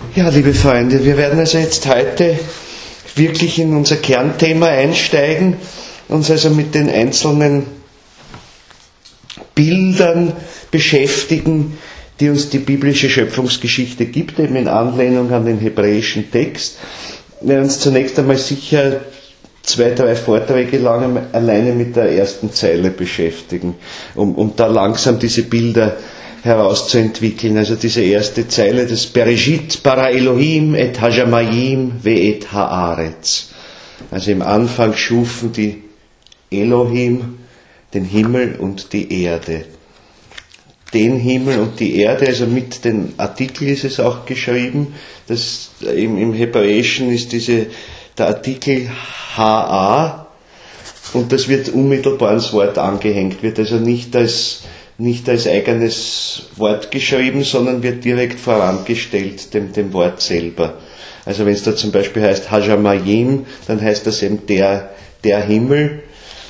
Ja, liebe Freunde, wir werden also jetzt heute wirklich in unser Kernthema einsteigen, uns also mit den einzelnen Bildern beschäftigen, die uns die biblische Schöpfungsgeschichte gibt, eben in Anlehnung an den hebräischen Text. Wir werden uns zunächst einmal sicher 2-3 Vorträge lang alleine mit der ersten Zeile beschäftigen, um da langsam diese Bilder herauszuentwickeln. Also diese erste Zeile, das Bereshit bara Elohim et hajamayim ve et haaretz. Also im Anfang schufen die Elohim den Himmel und die Erde. Den Himmel und die Erde, also mit den Artikel ist es auch geschrieben. Das, im Hebräischen ist der Artikel HA und das wird unmittelbar ans Wort angehängt, wird also nicht als eigenes Wort geschrieben, sondern wird direkt vorangestellt dem Wort selber. Also wenn es da zum Beispiel heißt Hajamayim, dann heißt das eben der Himmel.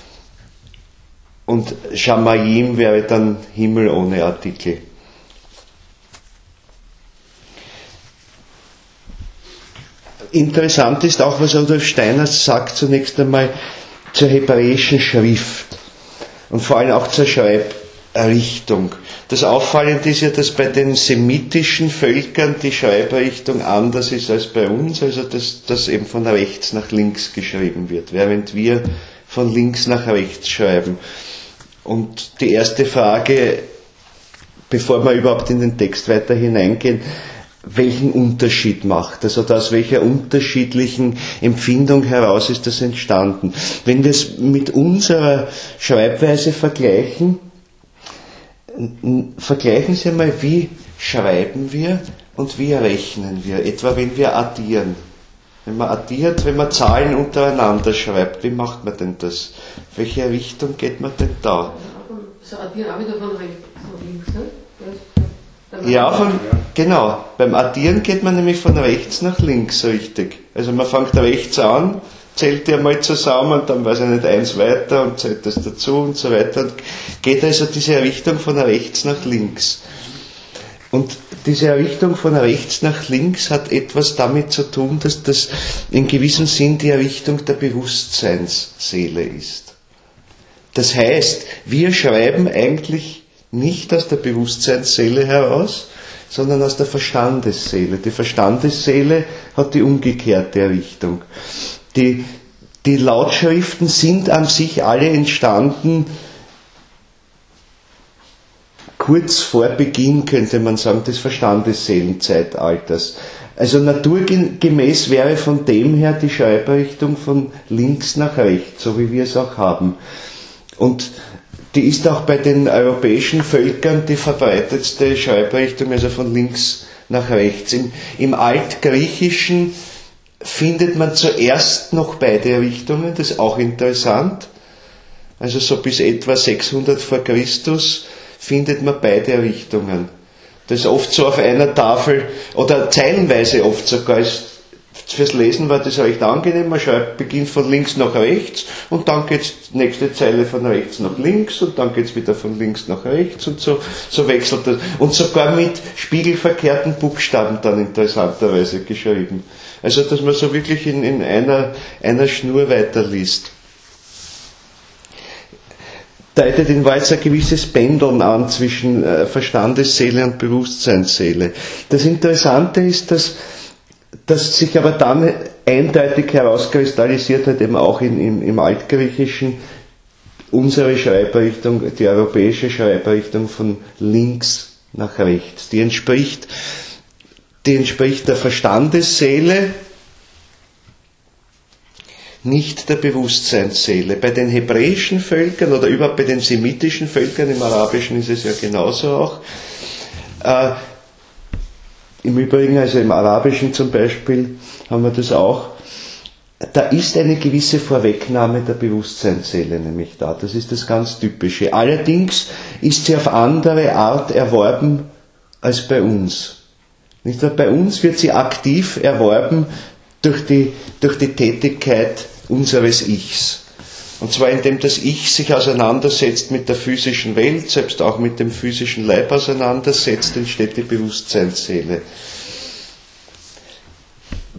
Und Shamayim wäre dann Himmel ohne Artikel. Interessant ist auch, was Rudolf Steiner sagt, zunächst einmal zur hebräischen Schrift und vor allem auch zur Schreibrichtung. Das Auffallende ist ja, dass bei den semitischen Völkern die Schreibrichtung anders ist als bei uns, also dass eben von rechts nach links geschrieben wird, während wir von links nach rechts schreiben. Und die erste Frage, bevor wir überhaupt in den Text weiter hineingehen, welchen Unterschied macht das oder aus welcher unterschiedlichen Empfindung heraus ist das entstanden? Wenn wir es mit unserer Schreibweise vergleichen, vergleichen Sie einmal, wie schreiben wir und wie rechnen wir, etwa wenn wir addieren. Wenn man addiert, wenn man Zahlen untereinander schreibt, wie macht man denn das? Welche Richtung geht man denn da? So addieren auch wieder von rechts nach links, ne? Ja, genau. Beim Addieren geht man nämlich von rechts nach links, richtig. Also man fängt rechts an, zählt die einmal zusammen und dann weiß ich nicht, 1 weiter und zählt das dazu und so weiter. Und geht also diese Richtung von rechts nach links. Und diese Richtung von rechts nach links hat etwas damit zu tun, dass das in gewissem Sinn die Richtung der Bewusstseinsseele ist. Das heißt, wir schreiben eigentlich nicht aus der Bewusstseinsseele heraus, sondern aus der Verstandesseele. Die Verstandesseele hat die umgekehrte Richtung. Die Lautschriften sind an sich alle entstanden kurz vor Beginn, könnte man sagen, des Verstandesseelenzeitalters. Also naturgemäß wäre von dem her die Schreibrichtung von links nach rechts, so wie wir es auch haben. Und die ist auch bei den europäischen Völkern die verbreitetste Schreibrichtung, also von links nach rechts. Im Altgriechischen findet man zuerst noch beide Richtungen, das ist auch interessant. Also so bis etwa 600 vor Christus findet man beide Richtungen. Das ist oft so auf einer Tafel oder zeilenweise oft sogar. Fürs Lesen war das recht angenehm. Man schreibt, beginnt von links nach rechts und dann geht die nächste Zeile von rechts nach links und dann geht es wieder von links nach rechts und so wechselt das. Und sogar mit spiegelverkehrten Buchstaben dann interessanterweise geschrieben. Also dass man so wirklich in einer Schnur weiterliest. Deutet in Wahrheit ein gewisses Pendeln an zwischen Verstandesseele und Bewusstseinsseele. Das Interessante ist, dass sich aber dann eindeutig herauskristallisiert hat, eben auch im Altgriechischen, unsere Schreibrichtung, die europäische Schreibrichtung von links nach rechts. Die entspricht der Verstandesseele, nicht der Bewusstseinsseele. Bei den hebräischen Völkern oder überhaupt bei den semitischen Völkern, im Arabischen ist es ja genauso auch, im Übrigen, also im Arabischen zum Beispiel, haben wir das auch, da ist eine gewisse Vorwegnahme der Bewusstseinsseele nämlich da. Das ist das ganz Typische. Allerdings ist sie auf andere Art erworben als bei uns. Nicht wahr? Bei uns wird sie aktiv erworben durch die Tätigkeit unseres Ichs. Und zwar indem das Ich sich auseinandersetzt mit der physischen Welt, selbst auch mit dem physischen Leib auseinandersetzt, entsteht die Bewusstseinsseele.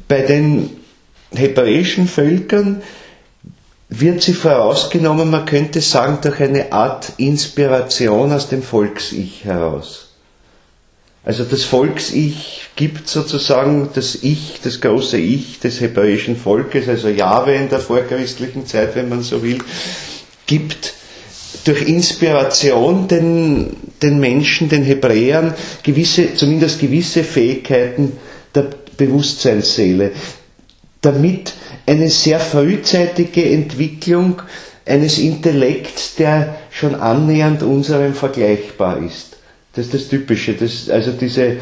bei den hebräischen Völkern wird sie vorausgenommen, man könnte sagen, durch eine Art Inspiration aus dem Volks-Ich heraus. Also das Volks-Ich gibt sozusagen das Ich, das große Ich des hebräischen Volkes, also Jahwe in der vorchristlichen Zeit, wenn man so will, gibt durch Inspiration den Menschen, den Hebräern, zumindest gewisse Fähigkeiten der Bewusstseinsseele, damit eine sehr frühzeitige Entwicklung eines Intellekts, der schon annähernd unserem vergleichbar ist. Das ist das Typische, also diese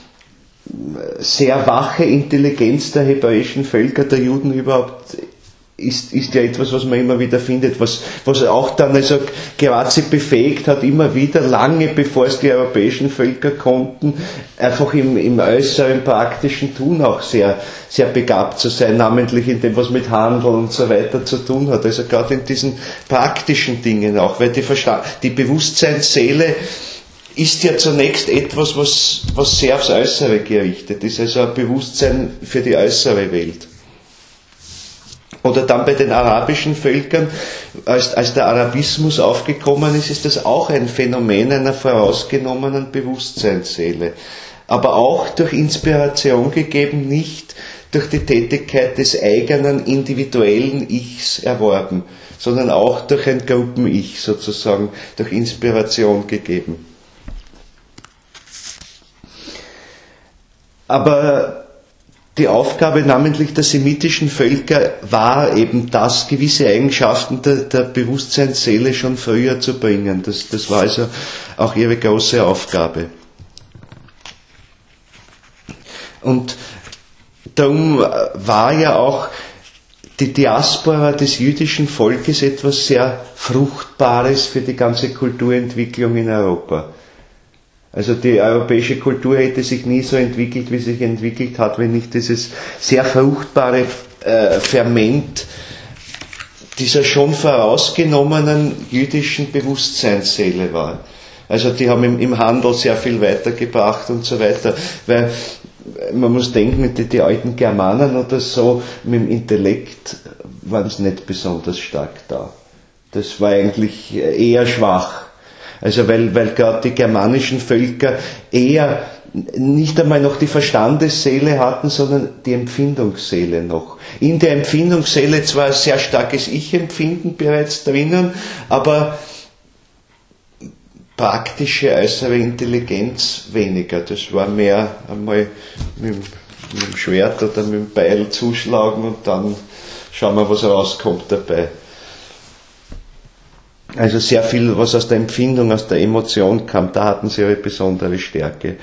sehr wache Intelligenz der hebräischen Völker, der Juden überhaupt, ist ja etwas, was man immer wieder findet, was auch dann also gerade sie befähigt hat, immer wieder, lange bevor es die europäischen Völker konnten, einfach im äußeren praktischen Tun auch sehr, sehr begabt zu sein, namentlich in dem, was mit Handel und so weiter zu tun hat. Also gerade in diesen praktischen Dingen auch, weil die Bewusstseinsseele ist ja zunächst etwas, was sehr aufs Äußere gerichtet ist, also ein Bewusstsein für die äußere Welt. Oder dann bei den arabischen Völkern, als der Arabismus aufgekommen ist, ist das auch ein Phänomen einer vorausgenommenen Bewusstseinsseele. Aber auch durch Inspiration gegeben, nicht durch die Tätigkeit des eigenen individuellen Ichs erworben, sondern auch durch ein Gruppen-Ich sozusagen, durch Inspiration gegeben. Aber die Aufgabe namentlich der semitischen Völker war eben das, gewisse Eigenschaften der Bewusstseinsseele schon früher zu bringen. Das war also auch ihre große Aufgabe. Und darum war ja auch die Diaspora des jüdischen Volkes etwas sehr Fruchtbares für die ganze Kulturentwicklung in Europa. Also die europäische Kultur hätte sich nie so entwickelt, wie sie sich entwickelt hat, wenn nicht dieses sehr fruchtbare Ferment dieser schon vorausgenommenen jüdischen Bewusstseinsseele war. Also die haben im Handel sehr viel weitergebracht und so weiter, weil man muss denken, die alten Germanen oder so, mit dem Intellekt waren es nicht besonders stark da. Das war eigentlich eher schwach. Also weil gerade die germanischen Völker eher nicht einmal noch die Verstandesseele hatten, sondern die Empfindungsseele noch. In der Empfindungsseele zwar ein sehr starkes Ich-Empfinden bereits drinnen, aber praktische äußere Intelligenz weniger. Das war mehr einmal mit dem Schwert oder mit dem Beil zuschlagen und dann schauen wir, was rauskommt dabei. Also sehr viel, was aus der Empfindung, aus der Emotion kam, da hatten sie ihre besondere Stärke.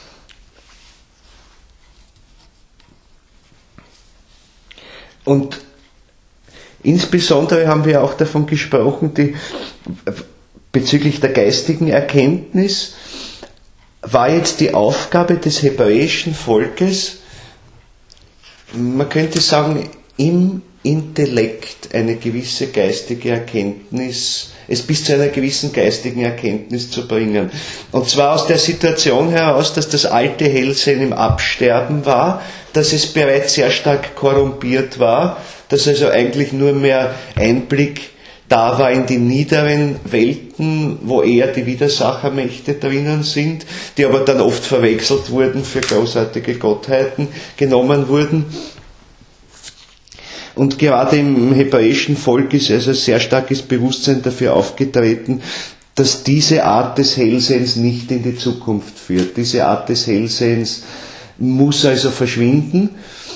Und insbesondere haben wir auch davon gesprochen, bezüglich der geistigen Erkenntnis war jetzt die Aufgabe des hebräischen Volkes, man könnte sagen, im Intellekt eine gewisse geistige Erkenntnis, es bis zu einer gewissen geistigen Erkenntnis zu bringen. Und zwar aus der Situation heraus, dass das alte Hellsehen im Absterben war, dass es bereits sehr stark korrumpiert war, dass also eigentlich nur mehr Einblick da war in die niederen Welten, wo eher die Widersachermächte drinnen sind, die aber dann oft verwechselt wurden, für großartige Gottheiten genommen wurden. Und gerade im hebräischen Volk ist also sehr starkes Bewusstsein dafür aufgetreten, dass diese Art des Hellsehens nicht in die Zukunft führt. Diese Art des Hellsehens muss also verschwinden.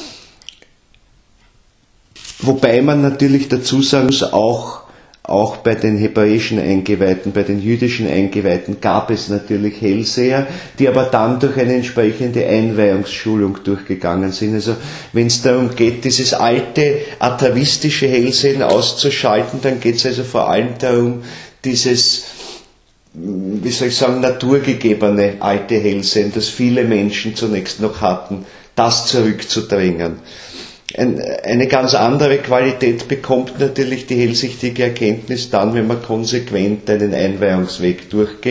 Wobei man natürlich dazu sagen muss, auch bei den hebräischen Eingeweihten, bei den jüdischen Eingeweihten gab es natürlich Hellseher, die aber dann durch eine entsprechende Einweihungsschulung durchgegangen sind. Also wenn es darum geht, dieses alte atavistische Hellsehen auszuschalten, dann geht es also vor allem darum, dieses, wie soll ich sagen, naturgegebene alte Hellsehen, das viele Menschen zunächst noch hatten, das zurückzudrängen. Eine ganz andere Qualität bekommt natürlich die hellsichtige Erkenntnis dann, wenn man konsequent einen Einweihungsweg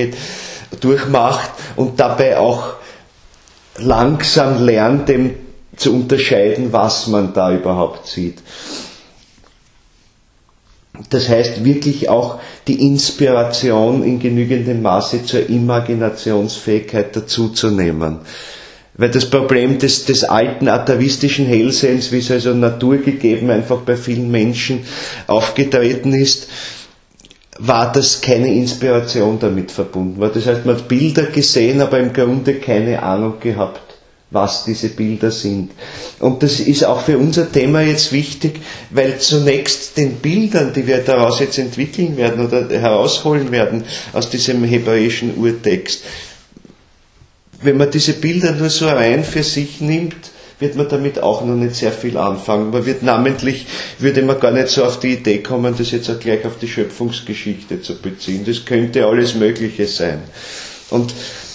durchmacht und dabei auch langsam lernt, dem zu unterscheiden, was man da überhaupt sieht. Das heißt, wirklich auch die Inspiration in genügendem Maße zur Imaginationsfähigkeit dazuzunehmen. Weil das Problem des alten atavistischen Hellsehens, wie es also naturgegeben einfach bei vielen Menschen aufgetreten ist, war, dass keine Inspiration damit verbunden war. Das heißt, man hat Bilder gesehen, aber im Grunde keine Ahnung gehabt, was diese Bilder sind. Und das ist auch für unser Thema jetzt wichtig, weil zunächst den Bildern, die wir daraus jetzt entwickeln werden oder herausholen werden aus diesem hebräischen Urtext, wenn man diese Bilder nur so rein für sich nimmt, wird man damit auch noch nicht sehr viel anfangen. Würde man gar nicht so auf die Idee kommen, das jetzt auch gleich auf die Schöpfungsgeschichte zu beziehen. Das könnte alles Mögliche sein. Und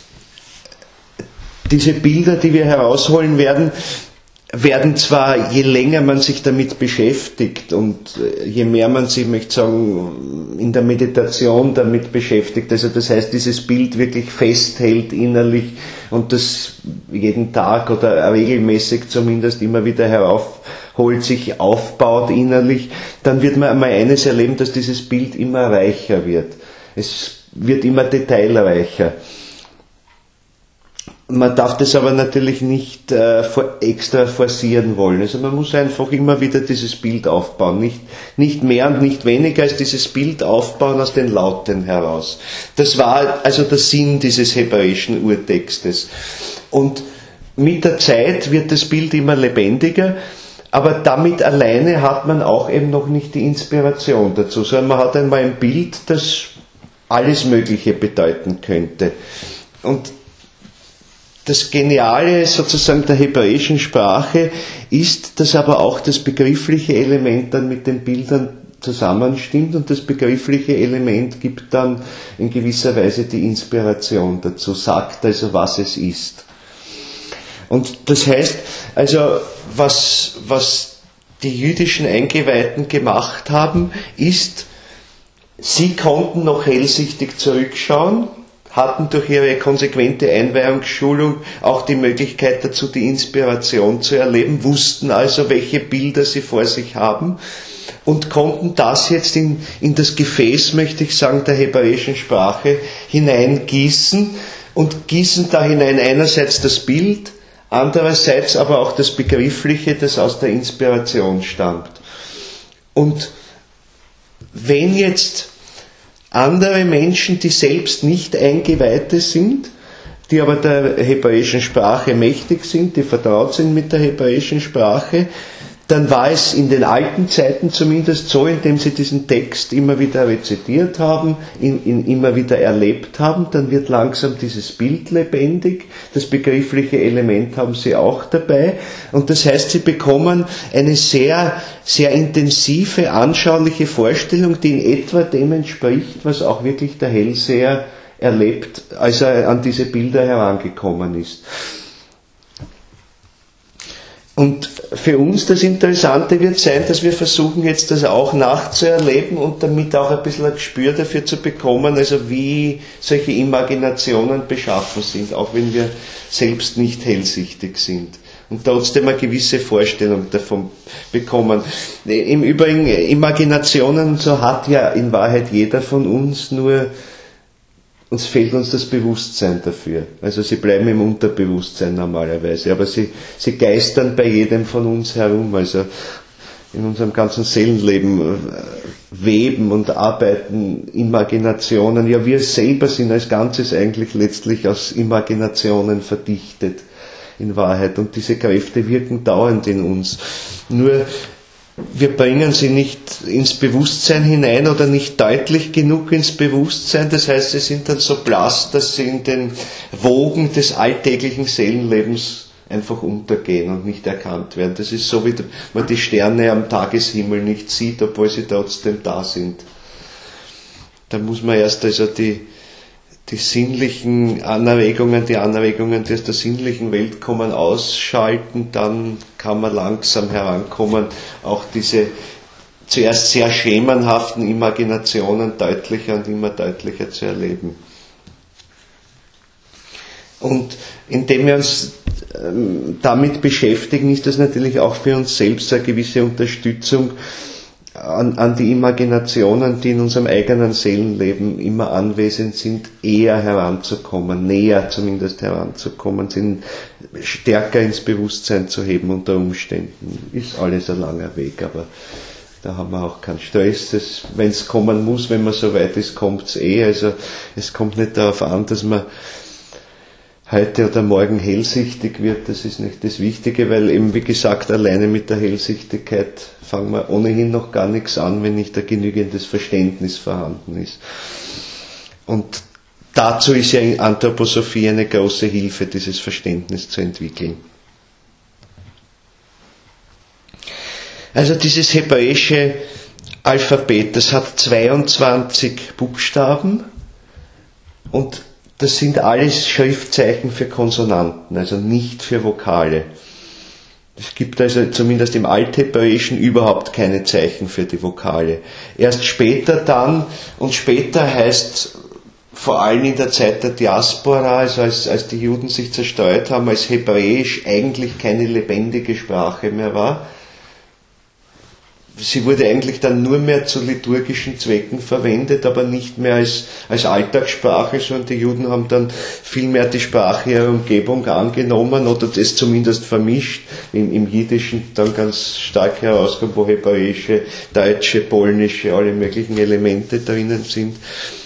diese Bilder, die wir herausholen werden zwar, je länger man sich damit beschäftigt und je mehr man sich, möchte sagen, in der Meditation damit beschäftigt, also das heißt, dieses Bild wirklich festhält innerlich und das jeden Tag oder regelmäßig zumindest immer wieder heraufholt, sich aufbaut innerlich, dann wird man einmal eines erleben, dass dieses Bild immer reicher wird. Es wird immer detailreicher. Man darf das aber natürlich nicht extra forcieren wollen. Also man muss einfach immer wieder dieses Bild aufbauen. Nicht mehr und nicht weniger als dieses Bild aufbauen aus den Lauten heraus. Das war also der Sinn dieses hebräischen Urtextes. Und mit der Zeit wird das Bild immer lebendiger, aber damit alleine hat man auch eben noch nicht die Inspiration dazu, sondern man hat einmal ein Bild, das alles Mögliche bedeuten könnte. Und das Geniale sozusagen der hebräischen Sprache ist, dass aber auch das begriffliche Element dann mit den Bildern zusammenstimmt und das begriffliche Element gibt dann in gewisser Weise die Inspiration dazu, sagt also, was es ist. Und das heißt, also was die jüdischen Eingeweihten gemacht haben, ist, sie konnten noch hellsichtig zurückschauen, hatten durch ihre konsequente Einweihungsschulung auch die Möglichkeit dazu, die Inspiration zu erleben, wussten also, welche Bilder sie vor sich haben und konnten das jetzt in das Gefäß, möchte ich sagen, der hebräischen Sprache hineingießen und gießen da hinein einerseits das Bild, andererseits aber auch das Begriffliche, das aus der Inspiration stammt. Und wenn jetzt andere Menschen, die selbst nicht Eingeweihte sind, die aber der hebräischen Sprache mächtig sind, die vertraut sind mit der hebräischen Sprache, dann war es in den alten Zeiten zumindest so, indem sie diesen Text immer wieder rezitiert haben, ihn immer wieder erlebt haben, dann wird langsam dieses Bild lebendig, das begriffliche Element haben sie auch dabei und das heißt, sie bekommen eine sehr, sehr intensive, anschauliche Vorstellung, die in etwa dem entspricht, was auch wirklich der Hellseher erlebt, als er an diese Bilder herangekommen ist. Und für uns das Interessante wird sein, dass wir versuchen jetzt das auch nachzuerleben und damit auch ein bisschen ein Gespür dafür zu bekommen, also wie solche Imaginationen beschaffen sind, auch wenn wir selbst nicht hellsichtig sind. Und trotzdem eine gewisse Vorstellung davon bekommen. Im Übrigen, Imaginationen, so hat ja in Wahrheit jeder von uns, nur uns fehlt uns das Bewusstsein dafür. Also sie bleiben im Unterbewusstsein normalerweise, aber sie geistern bei jedem von uns herum, also in unserem ganzen Seelenleben weben und arbeiten Imaginationen. Ja, wir selber sind als Ganzes eigentlich letztlich aus Imaginationen verdichtet, in Wahrheit. Und diese Kräfte wirken dauernd in uns. Nur wir bringen sie nicht ins Bewusstsein hinein oder nicht deutlich genug ins Bewusstsein. Das heißt, sie sind dann so blass, dass sie in den Wogen des alltäglichen Seelenlebens einfach untergehen und nicht erkannt werden. Das ist so, wie man die Sterne am Tageshimmel nicht sieht, obwohl sie trotzdem da sind. Da muss man erst also die sinnlichen Anregungen, die Anregungen, die aus der sinnlichen Welt kommen, ausschalten, dann kann man langsam herankommen, auch diese zuerst sehr schemenhaften Imaginationen deutlicher und immer deutlicher zu erleben. Und indem wir uns damit beschäftigen, ist das natürlich auch für uns selbst eine gewisse Unterstützung an die Imaginationen, die in unserem eigenen Seelenleben immer anwesend sind, eher heranzukommen, näher zumindest heranzukommen, sind stärker ins Bewusstsein zu heben unter Umständen. Ist alles ein langer Weg, aber da haben wir auch keinen Stress. Wenn es kommen muss, wenn man so weit ist, kommt es eh. Also es kommt nicht darauf an, dass man heute oder morgen hellsichtig wird, das ist nicht das Wichtige, weil eben, wie gesagt, alleine mit der Hellsichtigkeit fangen wir ohnehin noch gar nichts an, wenn nicht ein genügendes Verständnis vorhanden ist. Und dazu ist ja in Anthroposophie eine große Hilfe, dieses Verständnis zu entwickeln. Also dieses hebräische Alphabet, das hat 22 Buchstaben und das sind alles Schriftzeichen für Konsonanten, also nicht für Vokale. Es gibt also zumindest im Althebräischen überhaupt keine Zeichen für die Vokale. Erst später dann, und später heißt vor allem in der Zeit der Diaspora, also als die Juden sich zerstreut haben, als Hebräisch eigentlich keine lebendige Sprache mehr war. Sie wurde eigentlich dann nur mehr zu liturgischen Zwecken verwendet, aber nicht mehr als Alltagssprache, sondern die Juden haben dann viel mehr die Sprache ihrer Umgebung angenommen oder das zumindest vermischt, im Jiddischen dann ganz stark herauskommt, wo hebräische, deutsche, polnische, alle möglichen Elemente drinnen sind.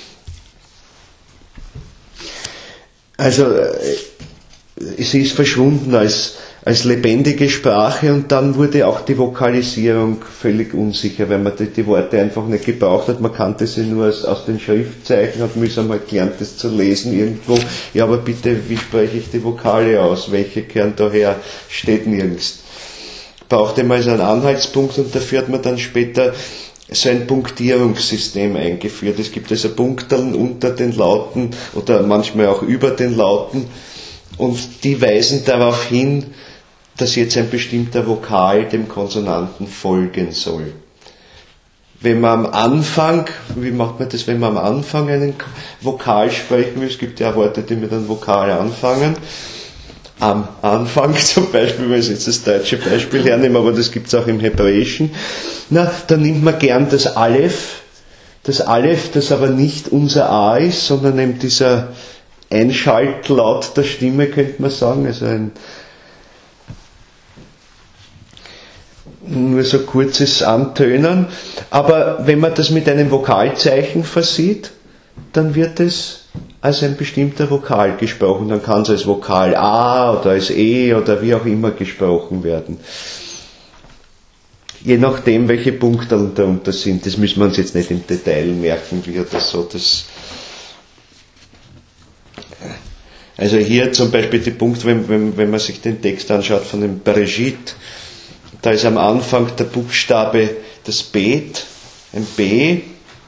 Also sie ist verschwunden als lebendige Sprache und dann wurde auch die Vokalisierung völlig unsicher, weil man die Worte einfach nicht gebraucht hat. Man kannte sie nur aus den Schriftzeichen, hat mühsam halt gelernt, das zu lesen irgendwo. Ja, aber bitte, wie spreche ich die Vokale aus? Welche kehren daher? Steht nirgends. Brauchte man also einen Anhaltspunkt und dafür hat man dann später so ein Punktierungssystem eingeführt. Es gibt also Punkteln unter den Lauten oder manchmal auch über den Lauten und die weisen darauf hin, dass jetzt ein bestimmter Vokal dem Konsonanten folgen soll. Wenn man am Anfang, wie macht man das, wenn man am Anfang einen Vokal sprechen will, es gibt ja Worte, die mit einem Vokal anfangen, am Anfang zum Beispiel, wenn ich jetzt das deutsche Beispiel hernehme, aber das gibt es auch im Hebräischen, dann nimmt man gern das Aleph, das aber nicht unser A ist, sondern eben dieser Einschaltlaut der Stimme, könnte man sagen, also nur so kurzes Antönen, aber wenn man das mit einem Vokalzeichen versieht, dann wird es als ein bestimmter Vokal gesprochen, dann kann es als Vokal A oder als E oder wie auch immer gesprochen werden. Je nachdem, welche Punkte darunter sind, das müssen wir uns jetzt nicht im Detail merken, wie das so, also hier zum Beispiel die Punkte, wenn man sich den Text anschaut von dem Bereshit, da ist am Anfang der Buchstabe das Bet, ein B,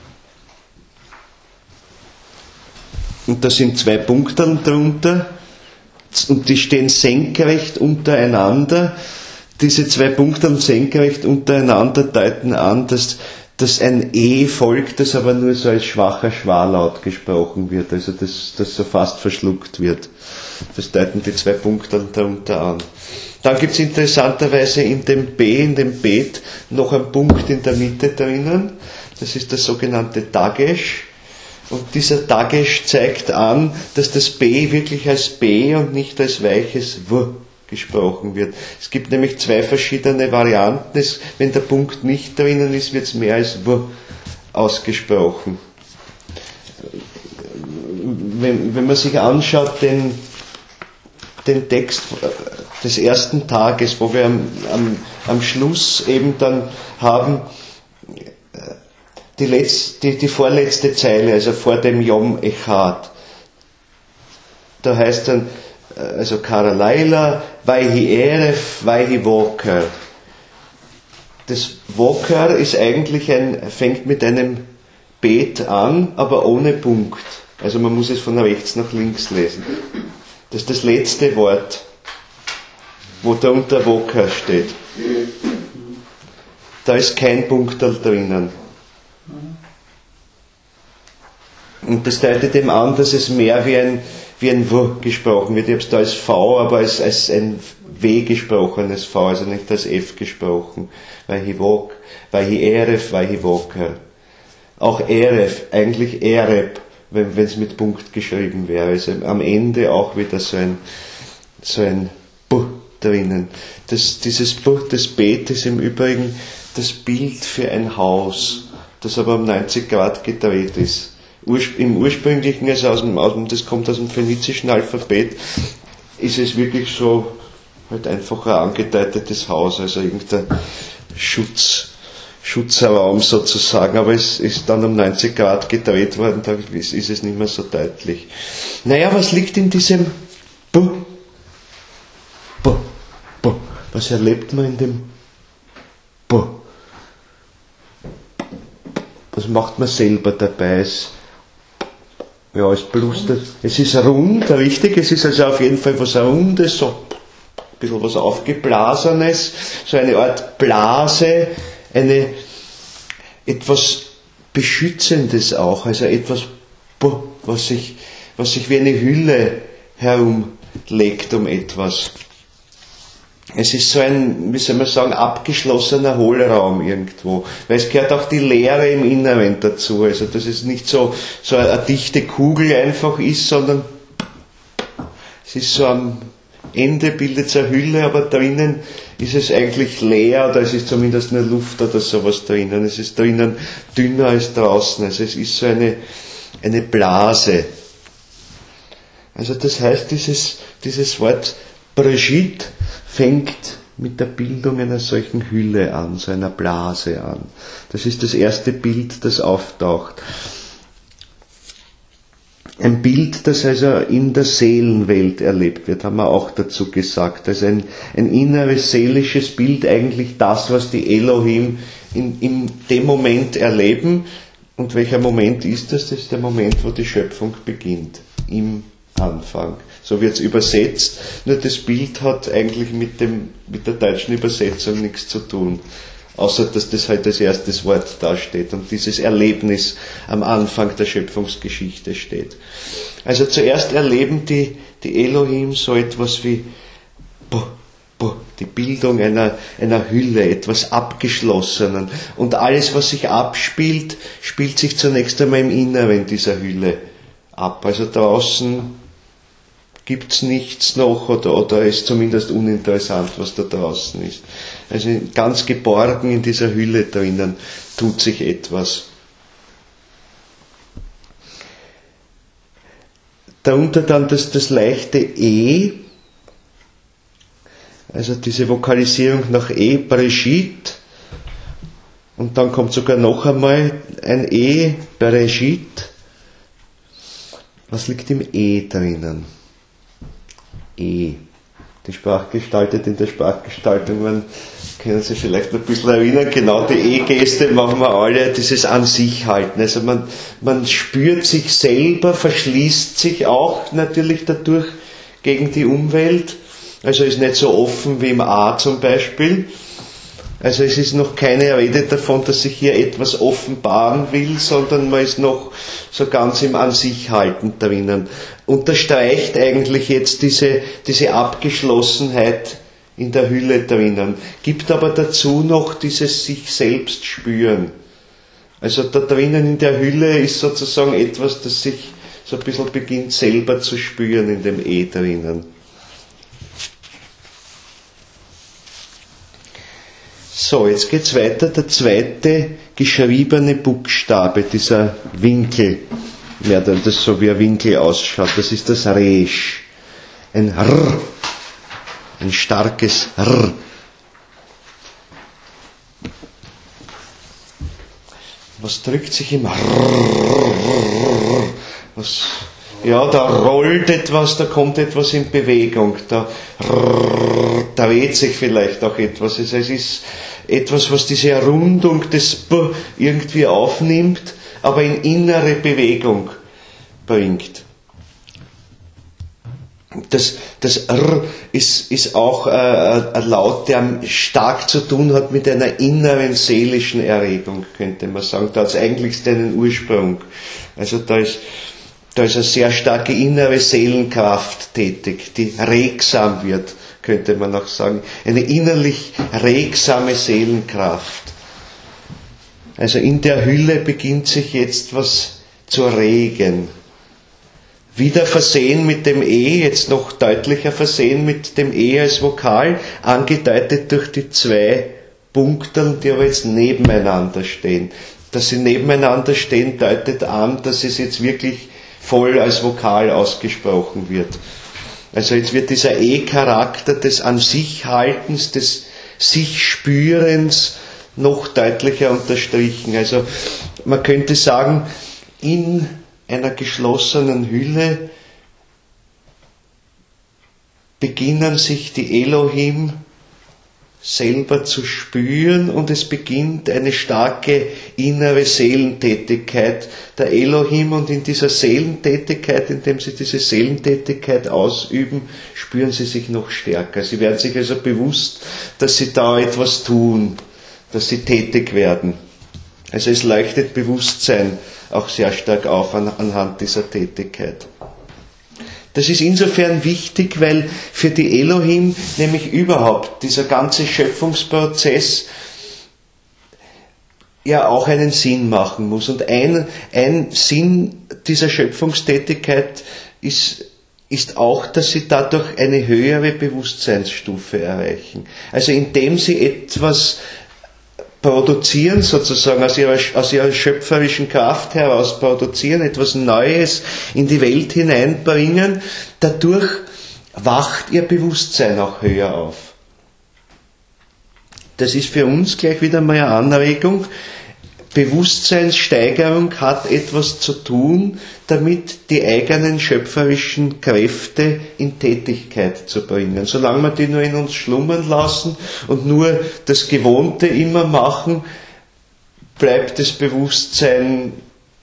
und da sind 2 Punkte drunter und die stehen senkrecht untereinander. Diese 2 Punkte senkrecht untereinander deuten an, dass ein E folgt, das aber nur so als schwacher Schwarlaut gesprochen wird, also das so fast verschluckt wird. Das deuten die 2 Punkte darunter an. Dann gibt es interessanterweise in dem B, in dem Bet, noch einen Punkt in der Mitte drinnen. Das ist der sogenannte Dagesh. Und dieser Dagesh zeigt an, dass das B wirklich als B und nicht als weiches W gesprochen wird. Es gibt nämlich 2 verschiedene Varianten. Wenn der Punkt nicht drinnen ist, wird es mehr als W ausgesprochen. Wenn man sich anschaut, den Text des ersten Tages, wo wir am Schluss eben dann haben, die vorletzte Zeile, also vor dem Yom Echad, da heißt dann, also Karalaila, Vayhi Eref, Vayhi Woker. Das Woker ist eigentlich fängt mit einem Bet an, aber ohne Punkt. Also man muss es von rechts nach links lesen. Das ist das letzte Wort, wo da unter Woker steht. Da ist kein Punkt drinnen. Und das deutet dem an, dass es mehr wie wie ein W gesprochen wird. Ich habe es da als V, aber als ein W gesprochenes V, also nicht als F gesprochen. Vahivok, Vahieref, Vahivoker. Auch Eref, eigentlich Ereb, wenn es mit Punkt geschrieben wäre. Also am Ende auch wieder so ein B drinnen. Dieses B, das Bet ist im Übrigen das Bild für ein Haus, das aber um 90 Grad gedreht ist. Im ursprünglichen, also das kommt aus dem phönizischen Alphabet, ist es wirklich so halt einfach ein angedeitetes Haus, also irgendein Schutzraum sozusagen, aber es ist dann um 90 Grad gedreht worden, da ist es nicht mehr so deutlich. Naja, was liegt in diesem B? B. Was erlebt man in dem B? Was macht man selber dabei? Es blustert. Es ist rund, richtig, es ist also auf jeden Fall was Rundes, so ein bisschen was Aufgeblasenes, so eine Art Blase, etwas Beschützendes auch, also etwas, was sich wie eine Hülle herumlegt um etwas. Es ist so ein, wie soll man sagen, abgeschlossener Hohlraum irgendwo, weil es gehört auch die Leere im Inneren dazu, also dass es nicht so eine dichte Kugel einfach ist, sondern es ist so am Ende bildet es eine Hülle, aber drinnen ist es eigentlich leer, oder es ist zumindest nur Luft oder sowas drinnen. Es ist drinnen dünner als draußen, also es ist so eine Blase. Also das heißt, dieses Wort Brigitte fängt mit der Bildung einer solchen Hülle an, so einer Blase an. Das ist das erste Bild, das auftaucht. Ein Bild, das also in der Seelenwelt erlebt wird, haben wir auch dazu gesagt. Also ein inneres, seelisches Bild, eigentlich das, was die Elohim in dem Moment erleben. Und welcher Moment ist das? Das ist der Moment, wo die Schöpfung beginnt, im Anfang. So wird es übersetzt, nur das Bild hat eigentlich mit der deutschen Übersetzung nichts zu tun. Außer, dass das halt als erstes Wort dasteht und dieses Erlebnis am Anfang der Schöpfungsgeschichte steht. Also zuerst erleben die Elohim so etwas wie die Bildung einer Hülle, etwas Abgeschlossenen. Und alles, was sich abspielt, spielt sich zunächst einmal im Inneren dieser Hülle ab. Also draußen gibt's nichts noch oder ist zumindest uninteressant, was da draußen ist. Also ganz geborgen in dieser Hülle drinnen tut sich etwas. Darunter dann das leichte E, also diese Vokalisierung nach E, Brigitte, und dann kommt sogar noch einmal ein E, Brigitte. Was liegt im E drinnen? E. Die Sprachgestaltung in der Sprachgestaltung, man können sich vielleicht ein bisschen erinnern, genau die E-Geste machen wir alle, dieses an sich halten. Also man spürt sich selber, verschließt sich auch natürlich dadurch gegen die Umwelt, also ist nicht so offen wie im A zum Beispiel. Also es ist noch keine Rede davon, dass sich hier etwas offenbaren will, sondern man ist noch so ganz im An sich halten drinnen. Unterstreicht eigentlich jetzt diese Abgeschlossenheit in der Hülle drinnen. Gibt aber dazu noch dieses sich selbst spüren. Also da drinnen in der Hülle ist sozusagen etwas, das sich so ein bisschen beginnt selber zu spüren in dem E drinnen. So, jetzt geht's weiter. Der zweite geschriebene Buchstabe, dieser Winkel, das so wie ein Winkel ausschaut, das ist das Resh. Ein R, ein starkes R. Was drückt sich im R? Da rollt etwas, da kommt etwas in Bewegung, da dreht sich vielleicht auch etwas. Also es ist etwas, was diese Rundung des B irgendwie aufnimmt, aber in innere Bewegung bringt. Das R ist auch ein Laut, der stark zu tun hat mit einer inneren seelischen Erregung, könnte man sagen. Da hat es eigentlich seinen Ursprung. Also da ist Da ist eine sehr starke innere Seelenkraft tätig, die regsam wird, könnte man auch sagen. Eine innerlich regsame Seelenkraft. Also in der Hülle beginnt sich jetzt was zu regen. Wieder versehen mit dem E, jetzt noch deutlicher versehen mit dem E als Vokal, angedeutet durch die zwei Punkte, die aber jetzt nebeneinander stehen. Dass sie nebeneinander stehen, deutet an, dass es jetzt wirklich voll als Vokal ausgesprochen wird. Also jetzt wird dieser E-Charakter des An sich Haltens, des sich Spürens noch deutlicher unterstrichen. Also man könnte sagen, in einer geschlossenen Hülle beginnen sich die Elohim selber zu spüren und es beginnt eine starke innere Seelentätigkeit der Elohim und in dieser Seelentätigkeit, indem sie diese Seelentätigkeit ausüben, spüren sie sich noch stärker. Sie werden sich also bewusst, dass sie da etwas tun, dass sie tätig werden. Also es leuchtet Bewusstsein auch sehr stark auf anhand dieser Tätigkeit. Das ist insofern wichtig, weil für die Elohim nämlich überhaupt dieser ganze Schöpfungsprozess ja auch einen Sinn machen muss. Und ein Sinn dieser Schöpfungstätigkeit ist auch, dass sie dadurch eine höhere Bewusstseinsstufe erreichen. Also indem sie etwas produzieren, sozusagen aus ihrer schöpferischen Kraft heraus produzieren, etwas Neues in die Welt hineinbringen, dadurch wacht ihr Bewusstsein auch höher auf. Das ist für uns gleich wieder mal eine Anregung. Bewusstseinssteigerung hat etwas zu tun, damit die eigenen schöpferischen Kräfte in Tätigkeit zu bringen. Solange wir die nur in uns schlummern lassen und nur das Gewohnte immer machen, bleibt das Bewusstsein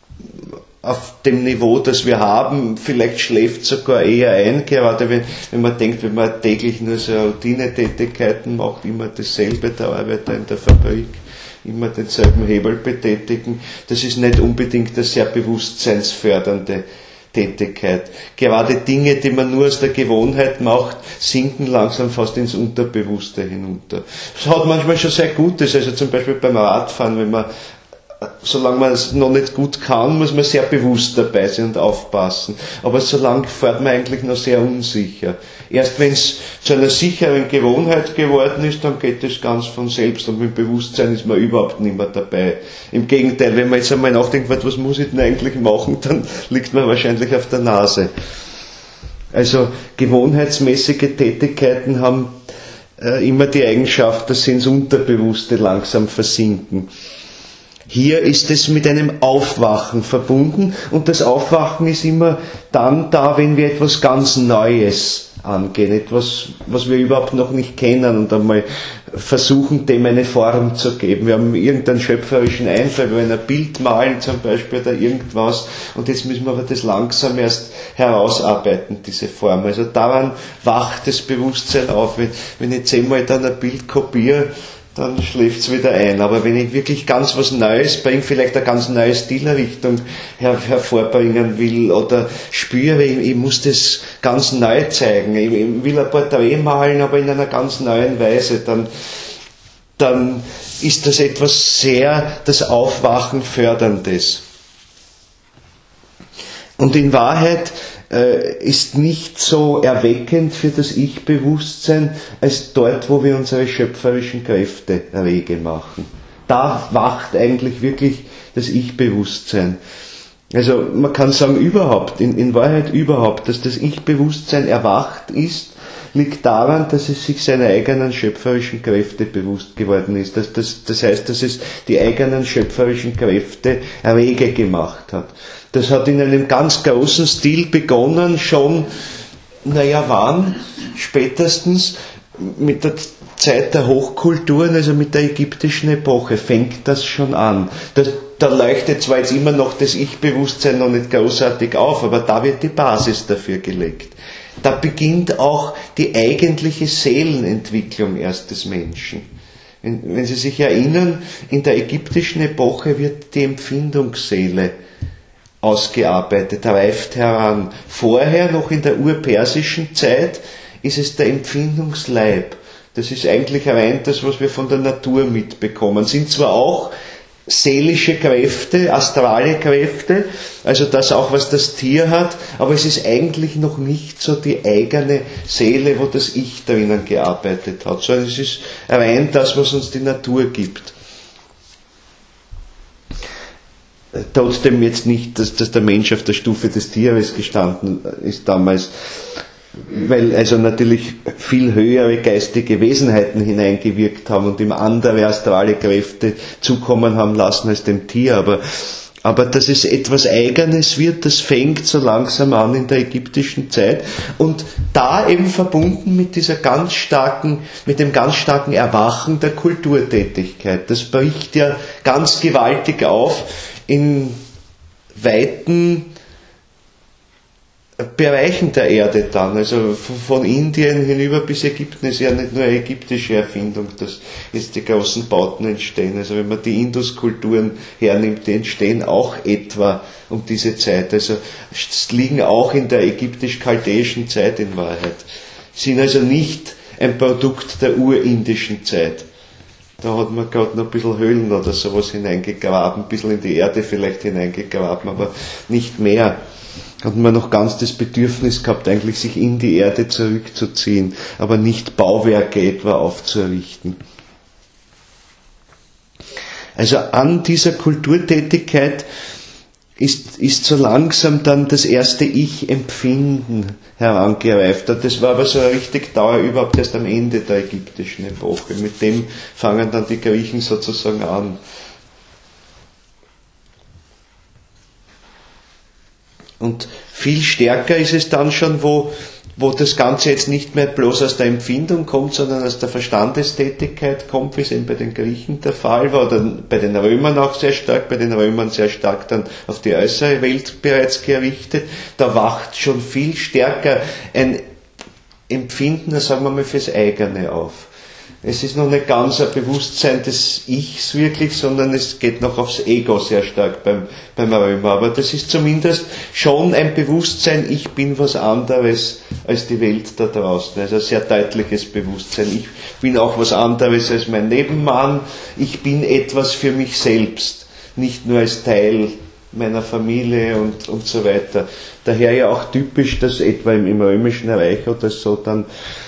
auf dem Niveau, das wir haben. Vielleicht schläft sogar eher ein, gerade wenn man denkt, wenn man täglich nur so Routinetätigkeiten macht, immer dasselbe, der Arbeiter in der Fabrik, immer denselben Hebel betätigen, das ist nicht unbedingt eine sehr bewusstseinsfördernde Tätigkeit. Gerade Dinge, die man nur aus der Gewohnheit macht, sinken langsam fast ins Unterbewusste hinunter. Das hat manchmal schon sehr Gutes, also zum Beispiel beim Radfahren, solange man es noch nicht gut kann, muss man sehr bewusst dabei sein und aufpassen. Aber solange fährt man eigentlich noch sehr unsicher. Erst wenn es zu einer sicheren Gewohnheit geworden ist, dann geht es ganz von selbst und mit Bewusstsein ist man überhaupt nicht mehr dabei. Im Gegenteil, wenn man jetzt einmal nachdenkt, was muss ich denn eigentlich machen, dann liegt man wahrscheinlich auf der Nase. Also gewohnheitsmäßige Tätigkeiten haben immer die Eigenschaft, dass sie ins Unterbewusste langsam versinken. Hier ist es mit einem Aufwachen verbunden und das Aufwachen ist immer dann da, wenn wir etwas ganz Neues angehen, etwas, was wir überhaupt noch nicht kennen und einmal versuchen, dem eine Form zu geben. Wir haben irgendeinen schöpferischen Einfall, wir wollen ein Bild malen zum Beispiel oder irgendwas und jetzt müssen wir aber das langsam erst herausarbeiten, diese Form. Also daran wacht das Bewusstsein auf. Wenn ich 10-mal dann ein Bild kopiere, dann schläft es wieder ein. Aber wenn ich wirklich ganz was Neues bringe, vielleicht eine ganz neue Stilrichtung hervorbringen will oder spüre, ich muss das ganz neu zeigen, ich will ein Porträt malen, aber in einer ganz neuen Weise, dann ist das etwas sehr das Aufwachen förderndes. Und in Wahrheit ist nicht so erweckend für das Ich-Bewusstsein als dort, wo wir unsere schöpferischen Kräfte rege machen. Da wacht eigentlich wirklich das Ich-Bewusstsein. Also man kann sagen überhaupt, in Wahrheit überhaupt, dass das Ich-Bewusstsein erwacht ist, liegt daran, dass es sich seiner eigenen schöpferischen Kräfte bewusst geworden ist. Das heißt, dass es die eigenen schöpferischen Kräfte rege gemacht hat. Das hat in einem ganz großen Stil begonnen, schon, wann? Spätestens mit der Zeit der Hochkulturen, also mit der ägyptischen Epoche, fängt das schon an. Da leuchtet zwar jetzt immer noch das Ich-Bewusstsein noch nicht großartig auf, aber da wird die Basis dafür gelegt. Da beginnt auch die eigentliche Seelenentwicklung erst des Menschen. Wenn Sie sich erinnern, in der ägyptischen Epoche wird die Empfindungsseele ausgearbeitet, reift heran. Vorher, noch in der urpersischen Zeit, ist es der Empfindungsleib. Das ist eigentlich rein das, was wir von der Natur mitbekommen. Sind zwar auch seelische Kräfte, astrale Kräfte, also das auch, was das Tier hat, aber es ist eigentlich noch nicht so die eigene Seele, wo das Ich drinnen gearbeitet hat, sondern es ist rein das, was uns die Natur gibt. Trotzdem jetzt nicht, dass der Mensch auf der Stufe des Tieres gestanden ist damals, weil also natürlich viel höhere geistige Wesenheiten hineingewirkt haben und ihm andere astrale Kräfte zukommen haben lassen als dem Tier, aber dass es etwas Eigenes wird, das fängt so langsam an in der ägyptischen Zeit und da eben verbunden mit dem ganz starken Erwachen der Kulturtätigkeit. Das bricht ja ganz gewaltig auf in weiten Bereichen der Erde dann, also von Indien hinüber bis Ägypten ist ja nicht nur eine ägyptische Erfindung, dass jetzt die großen Bauten entstehen. Also wenn man die Induskulturen hernimmt, die entstehen auch etwa um diese Zeit. Also es liegen auch in der ägyptisch-chaldäischen Zeit in Wahrheit. Sind also nicht ein Produkt der urindischen Zeit. Da hat man gerade noch ein bisschen Höhlen oder sowas hineingegraben, ein bisschen in die Erde vielleicht hineingegraben, aber nicht mehr. Hat man noch ganz das Bedürfnis gehabt, eigentlich sich in die Erde zurückzuziehen, aber nicht Bauwerke etwa aufzurichten. Also an dieser Kulturtätigkeit ist so langsam dann das erste Ich-Empfinden herangereift. Das war aber so eine richtig Dauer überhaupt erst am Ende der ägyptischen Epoche. Mit dem fangen dann die Griechen sozusagen an. Und viel stärker ist es dann schon, wo das Ganze jetzt nicht mehr bloß aus der Empfindung kommt, sondern aus der Verstandestätigkeit kommt, wie es eben bei den Griechen der Fall war, oder bei den Römern auch sehr stark, bei den Römern sehr stark dann auf die äußere Welt bereits gerichtet. Da wacht schon viel stärker ein Empfinden, sagen wir mal, fürs eigene auf. Es ist noch nicht ganz ein Bewusstsein des Ichs wirklich, sondern es geht noch aufs Ego sehr stark beim Römer. Aber das ist zumindest schon ein Bewusstsein, ich bin was anderes als die Welt da draußen. Also ein sehr deutliches Bewusstsein. Ich bin auch was anderes als mein Nebenmann. Ich bin etwas für mich selbst, nicht nur als Teil meiner Familie und so weiter. Daher ja auch typisch, dass etwa im Römischen Reich oder so dann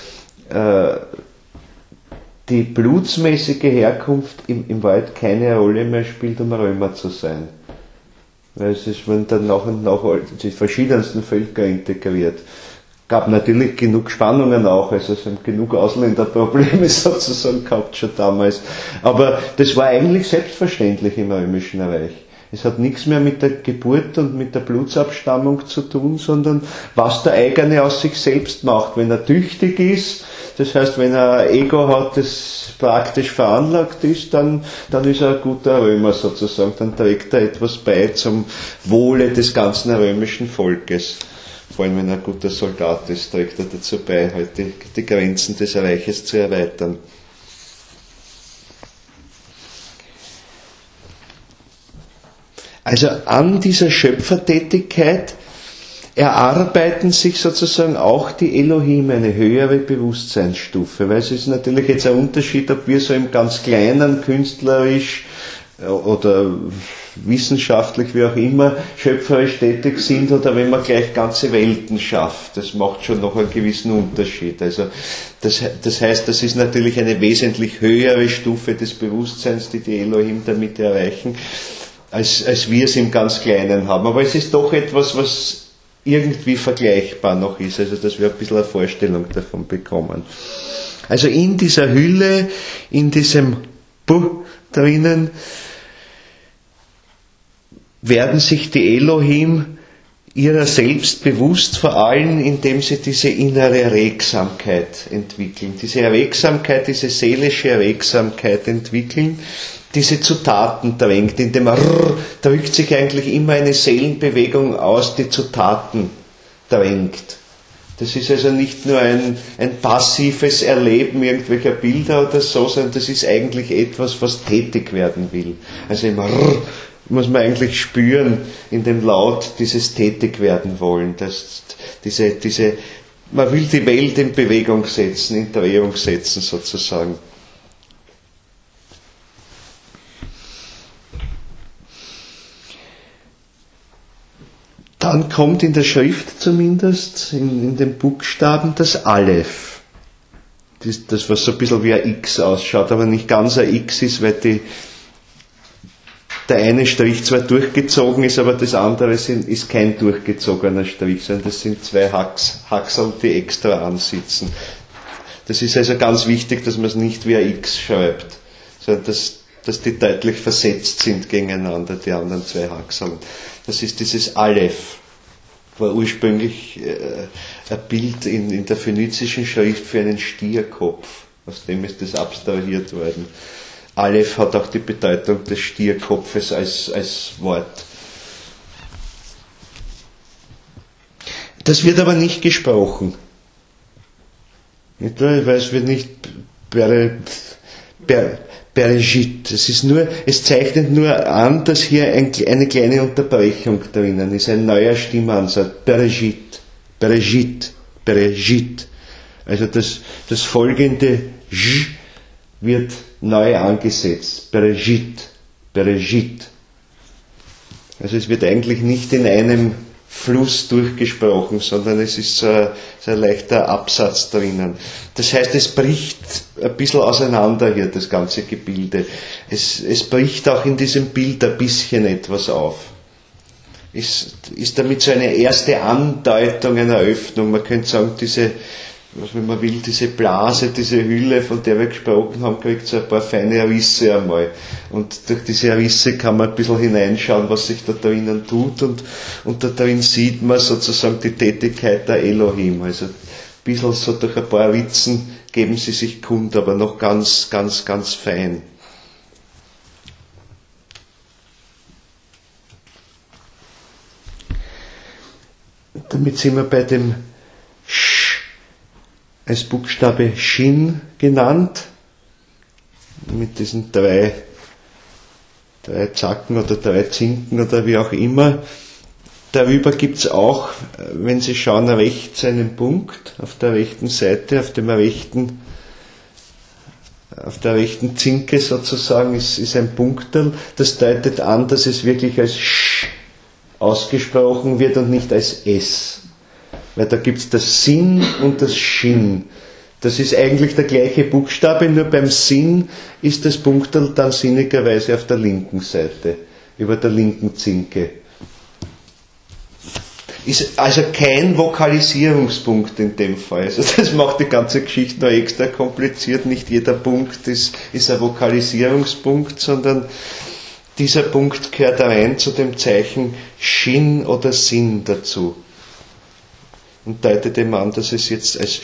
die blutsmäßige Herkunft im Wald keine Rolle mehr spielt, um Römer zu sein. Weil es werden dann nach und nach die verschiedensten Völker integriert. Gab natürlich genug Spannungen auch, also es haben genug Ausländerprobleme sozusagen gehabt schon damals. Aber das war eigentlich selbstverständlich im Römischen Reich. Es hat nichts mehr mit der Geburt und mit der Blutsabstammung zu tun, sondern was der eigene aus sich selbst macht. Wenn er tüchtig ist, das heißt, wenn er ein Ego hat, das praktisch veranlagt ist, dann ist er ein guter Römer sozusagen. Dann trägt er etwas bei zum Wohle des ganzen römischen Volkes. Vor allem, wenn er ein guter Soldat ist, trägt er dazu bei, halt die Grenzen des Reiches zu erweitern. Also an dieser Schöpfertätigkeit erarbeiten sich sozusagen auch die Elohim eine höhere Bewusstseinsstufe, weil es ist natürlich jetzt ein Unterschied, ob wir so im ganz Kleinen, künstlerisch oder wissenschaftlich, wie auch immer, schöpferisch tätig sind oder wenn man gleich ganze Welten schafft. Das macht schon noch einen gewissen Unterschied. Also das heißt, das ist natürlich eine wesentlich höhere Stufe des Bewusstseins, die Elohim damit erreichen, als wir es im ganz Kleinen haben. Aber es ist doch etwas, was irgendwie vergleichbar noch ist, also dass wir ein bisschen eine Vorstellung davon bekommen. Also in dieser Hülle, in diesem Bu drinnen, werden sich die Elohim ihrer selbst bewusst, vor allem indem sie diese innere Regsamkeit entwickeln. Diese Regsamkeit, diese seelische Regsamkeit entwickeln, die sie zu Taten drängt. In dem Rrr drückt sich eigentlich immer eine Seelenbewegung aus, die zu Taten drängt. Das ist also nicht nur ein passives Erleben irgendwelcher Bilder oder so, sondern das ist eigentlich etwas, was tätig werden will. Also im Rrr muss man eigentlich spüren in dem Laut, dieses tätig werden wollen. Man will die Welt in Bewegung setzen, in Drehung setzen sozusagen. Dann kommt in der Schrift zumindest, in den Buchstaben, das Aleph. Das, was so ein bisschen wie ein X ausschaut, aber nicht ganz ein X ist, weil der eine Strich zwar durchgezogen ist, aber das andere ist kein durchgezogener Strich, sondern das sind zwei Haxel, die extra ansitzen. Das ist also ganz wichtig, dass man es nicht wie ein X schreibt, sondern dass die deutlich versetzt sind gegeneinander, die anderen zwei Haxeln. Das ist dieses Aleph, war ursprünglich ein Bild in der phönizischen Schrift für einen Stierkopf, aus dem ist das abstrahiert worden. Aleph hat auch die Bedeutung des Stierkopfes als Wort. Das wird aber nicht gesprochen. Nicht wahr? Weil es wird nicht Bereshit. Es zeichnet nur an, dass hier eine kleine Unterbrechung drinnen ist, ein neuer Stimmansatz. Bereshit, Bereshit, Bereshit. Also das folgende J wird neu angesetzt. Bereshit, Bereshit. Also es wird eigentlich nicht in einem Fluss durchgesprochen, sondern es ist so ein leichter Absatz drinnen. Das heißt, es bricht ein bisschen auseinander hier, das ganze Gebilde. Es bricht auch in diesem Bild ein bisschen etwas auf. Ist damit so eine erste Andeutung einer Öffnung. Man könnte sagen, wenn man will, diese Blase, diese Hülle, von der wir gesprochen haben, kriegt so ein paar feine Risse einmal. Und durch diese Risse kann man ein bisschen hineinschauen, was sich da drinnen tut. Und da drin sieht man sozusagen die Tätigkeit der Elohim. Also ein bisschen so durch ein paar Ritzen geben sie sich kund, aber noch ganz, ganz, ganz fein. Damit sind wir bei dem als Buchstabe Shin genannt, mit diesen drei Zacken oder 3 Zinken oder wie auch immer. Darüber gibt es auch, wenn Sie schauen, rechts einen Punkt auf der rechten Seite, auf der rechten Zinke sozusagen ist ein Punkterl. Das deutet an, dass es wirklich als Sch ausgesprochen wird und nicht als S. Weil da gibt es das Sin und das Shin. Das ist eigentlich der gleiche Buchstabe, nur beim Sin ist das Punkterl dann sinnigerweise auf der linken Seite, über der linken Zinke. Ist also kein Vokalisierungspunkt in dem Fall. Also das macht die ganze Geschichte noch extra kompliziert. Nicht jeder Punkt ist ein Vokalisierungspunkt, sondern dieser Punkt gehört rein zu dem Zeichen Shin oder Sin dazu. Und deutet dem an, dass es jetzt als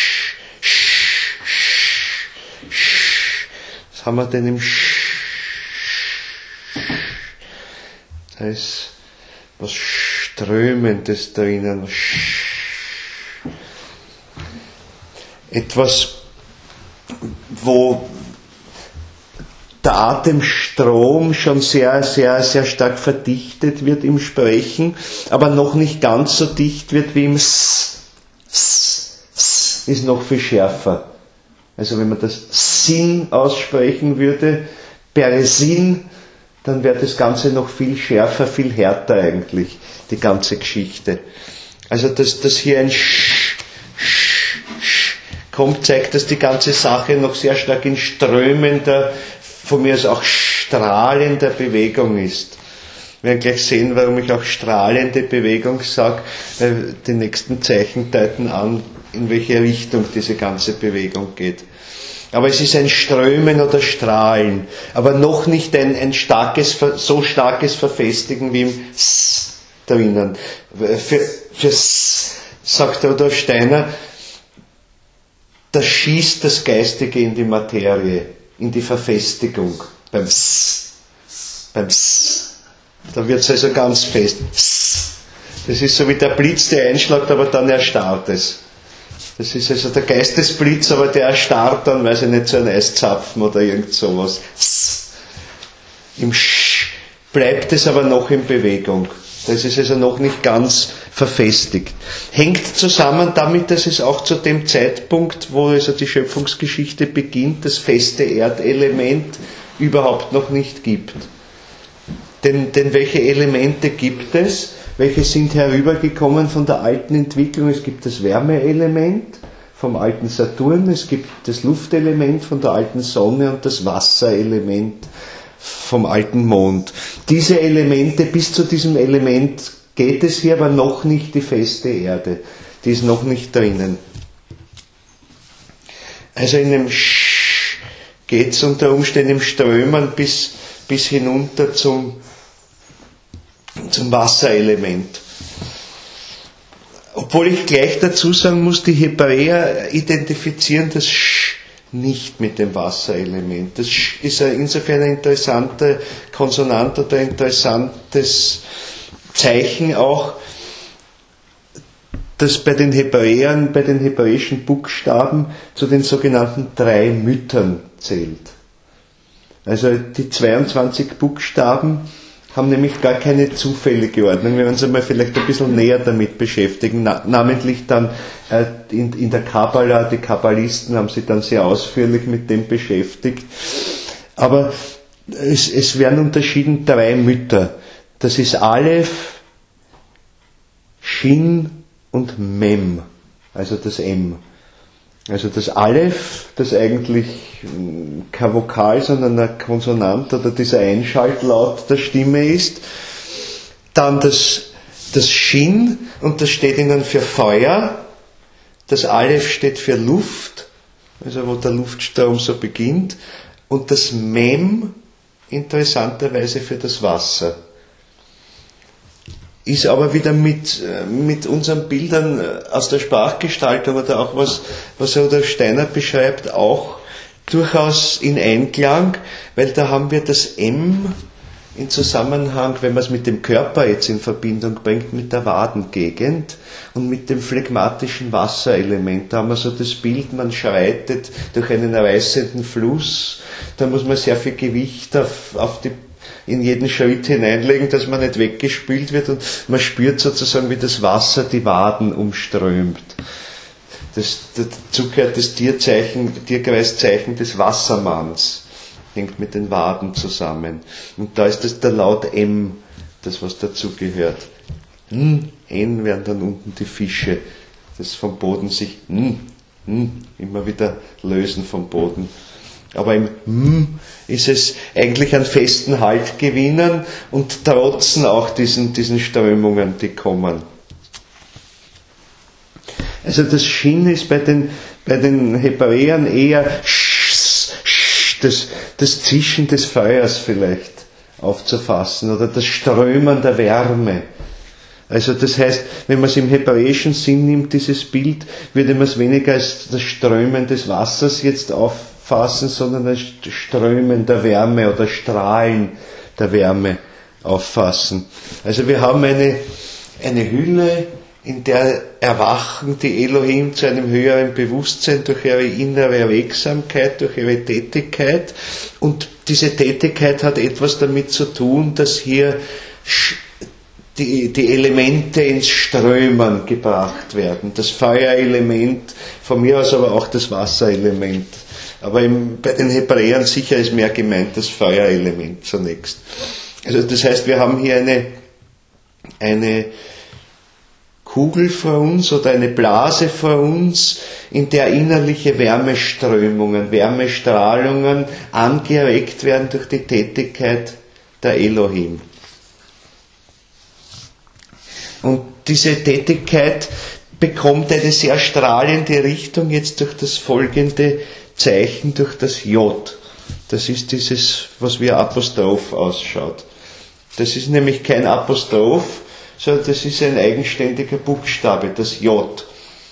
was haben wir denn im da ist was Strömendes drinnen, etwas, wo der Atemstrom schon sehr, sehr, sehr stark verdichtet wird im Sprechen, aber noch nicht ganz so dicht wird wie im S. S ist noch viel schärfer. Also wenn man das Sin aussprechen würde, Beresin, dann wäre das Ganze noch viel schärfer, viel härter eigentlich, die ganze Geschichte. Also dass hier ein kommt, zeigt, dass die ganze Sache noch sehr stark in strömender, von mir aus auch strahlender Bewegung ist. Wir werden gleich sehen, warum ich auch strahlende Bewegung sage, weil die nächsten Zeichen deuten an, in welche Richtung diese ganze Bewegung geht. Aber es ist ein Strömen oder Strahlen, aber noch nicht ein so starkes Verfestigen wie im S drinnen. Für S, sagt Rudolf Steiner, das schießt das Geistige in die Materie, in die Verfestigung. Beim S. Da wird es also ganz fest. S. Das ist so wie der Blitz, der einschlägt, aber dann erstarrt es. Das ist also der Geistesblitz, aber der erstarrt dann, weiß ich nicht, so ein Eiszapfen oder irgend sowas. S. Im Sch bleibt es aber noch in Bewegung. Das ist also noch nicht ganz verfestigt. Hängt zusammen damit, dass es auch zu dem Zeitpunkt, wo also die Schöpfungsgeschichte beginnt, das feste Erdelement überhaupt noch nicht gibt. Denn welche Elemente gibt es? Welche sind herübergekommen von der alten Entwicklung? Es gibt das Wärmeelement vom alten Saturn, es gibt das Luftelement von der alten Sonne und das Wasserelement vom alten Mond. Diese Elemente, bis zu diesem Element geht es hier aber noch nicht die feste Erde. Die ist noch nicht drinnen. Also in dem geht es unter Umständen im Strömen bis hinunter zum Wasserelement. Obwohl ich gleich dazu sagen muss, die Hebräer identifizieren das nicht mit dem Wasserelement. Das ist insofern ein interessanter Konsonant oder ein interessantes Zeichen auch, dass bei den Hebräern, bei den hebräischen Buchstaben zu den sogenannten 3 Müttern zählt. Also die 22 Buchstaben haben nämlich gar keine zufällige Ordnung. Wir werden uns einmal vielleicht ein bisschen näher damit beschäftigen, namentlich dann in der Kabbala, die Kabbalisten haben sich dann sehr ausführlich mit dem beschäftigt. Aber es werden unterschieden 3 Mütter. Das ist Aleph, Shin und Mem, also das M. Also das Aleph, das eigentlich kein Vokal, sondern ein Konsonant oder dieser Einschaltlaut der Stimme ist. Dann das Shin, und das steht ihnen für Feuer. Das Aleph steht für Luft, also wo der Luftstrom so beginnt. Und das Mem, interessanterweise für das Wasser. Ist aber wieder mit unseren Bildern aus der Sprachgestaltung oder auch was Rudolf Steiner beschreibt, auch durchaus in Einklang, weil da haben wir das M in Zusammenhang, wenn man es mit dem Körper jetzt in Verbindung bringt, mit der Wadengegend und mit dem phlegmatischen Wasserelement. Da haben wir so das Bild, man schreitet durch einen reißenden Fluss, da muss man sehr viel Gewicht in jeden Schritt hineinlegen, dass man nicht weggespült wird, und man spürt sozusagen, wie das Wasser die Waden umströmt. Dazu gehört das Tierkreiszeichen des Wassermanns, hängt mit den Waden zusammen. Und da ist das der Laut M, das was dazu gehört. N werden dann unten die Fische, das vom Boden sich immer wieder lösen vom Boden. Aber im ist es eigentlich einen festen Halt gewinnen und trotzen auch diesen Strömungen, die kommen. Also das Shin ist bei den Hebräern eher das Zischen des Feuers vielleicht aufzufassen oder das Strömen der Wärme. Also das heißt, wenn man es im hebräischen Sinn nimmt, dieses Bild, würde man es weniger als das Strömen des Wassers jetzt auffassen, sondern als Strömen der Wärme oder Strahlen der Wärme auffassen. Also wir haben eine Hülle, in der erwachen die Elohim zu einem höheren Bewusstsein durch ihre innere Wirksamkeit, durch ihre Tätigkeit. Und diese Tätigkeit hat etwas damit zu tun, dass hier die Elemente ins Strömen gebracht werden. Das Feuerelement, von mir aus aber auch das Wasserelement. Aber bei den Hebräern sicher ist mehr gemeint das Feuerelement zunächst. Also das heißt, wir haben hier eine Kugel vor uns oder eine Blase vor uns, in der innerliche Wärmeströmungen, Wärmestrahlungen angeregt werden durch die Tätigkeit der Elohim. Und diese Tätigkeit bekommt eine sehr strahlende Richtung jetzt durch das folgende Zeichen, durch das J. Das ist dieses, was wie ein Apostroph ausschaut. Das ist nämlich kein Apostroph, sondern das ist ein eigenständiger Buchstabe, das J.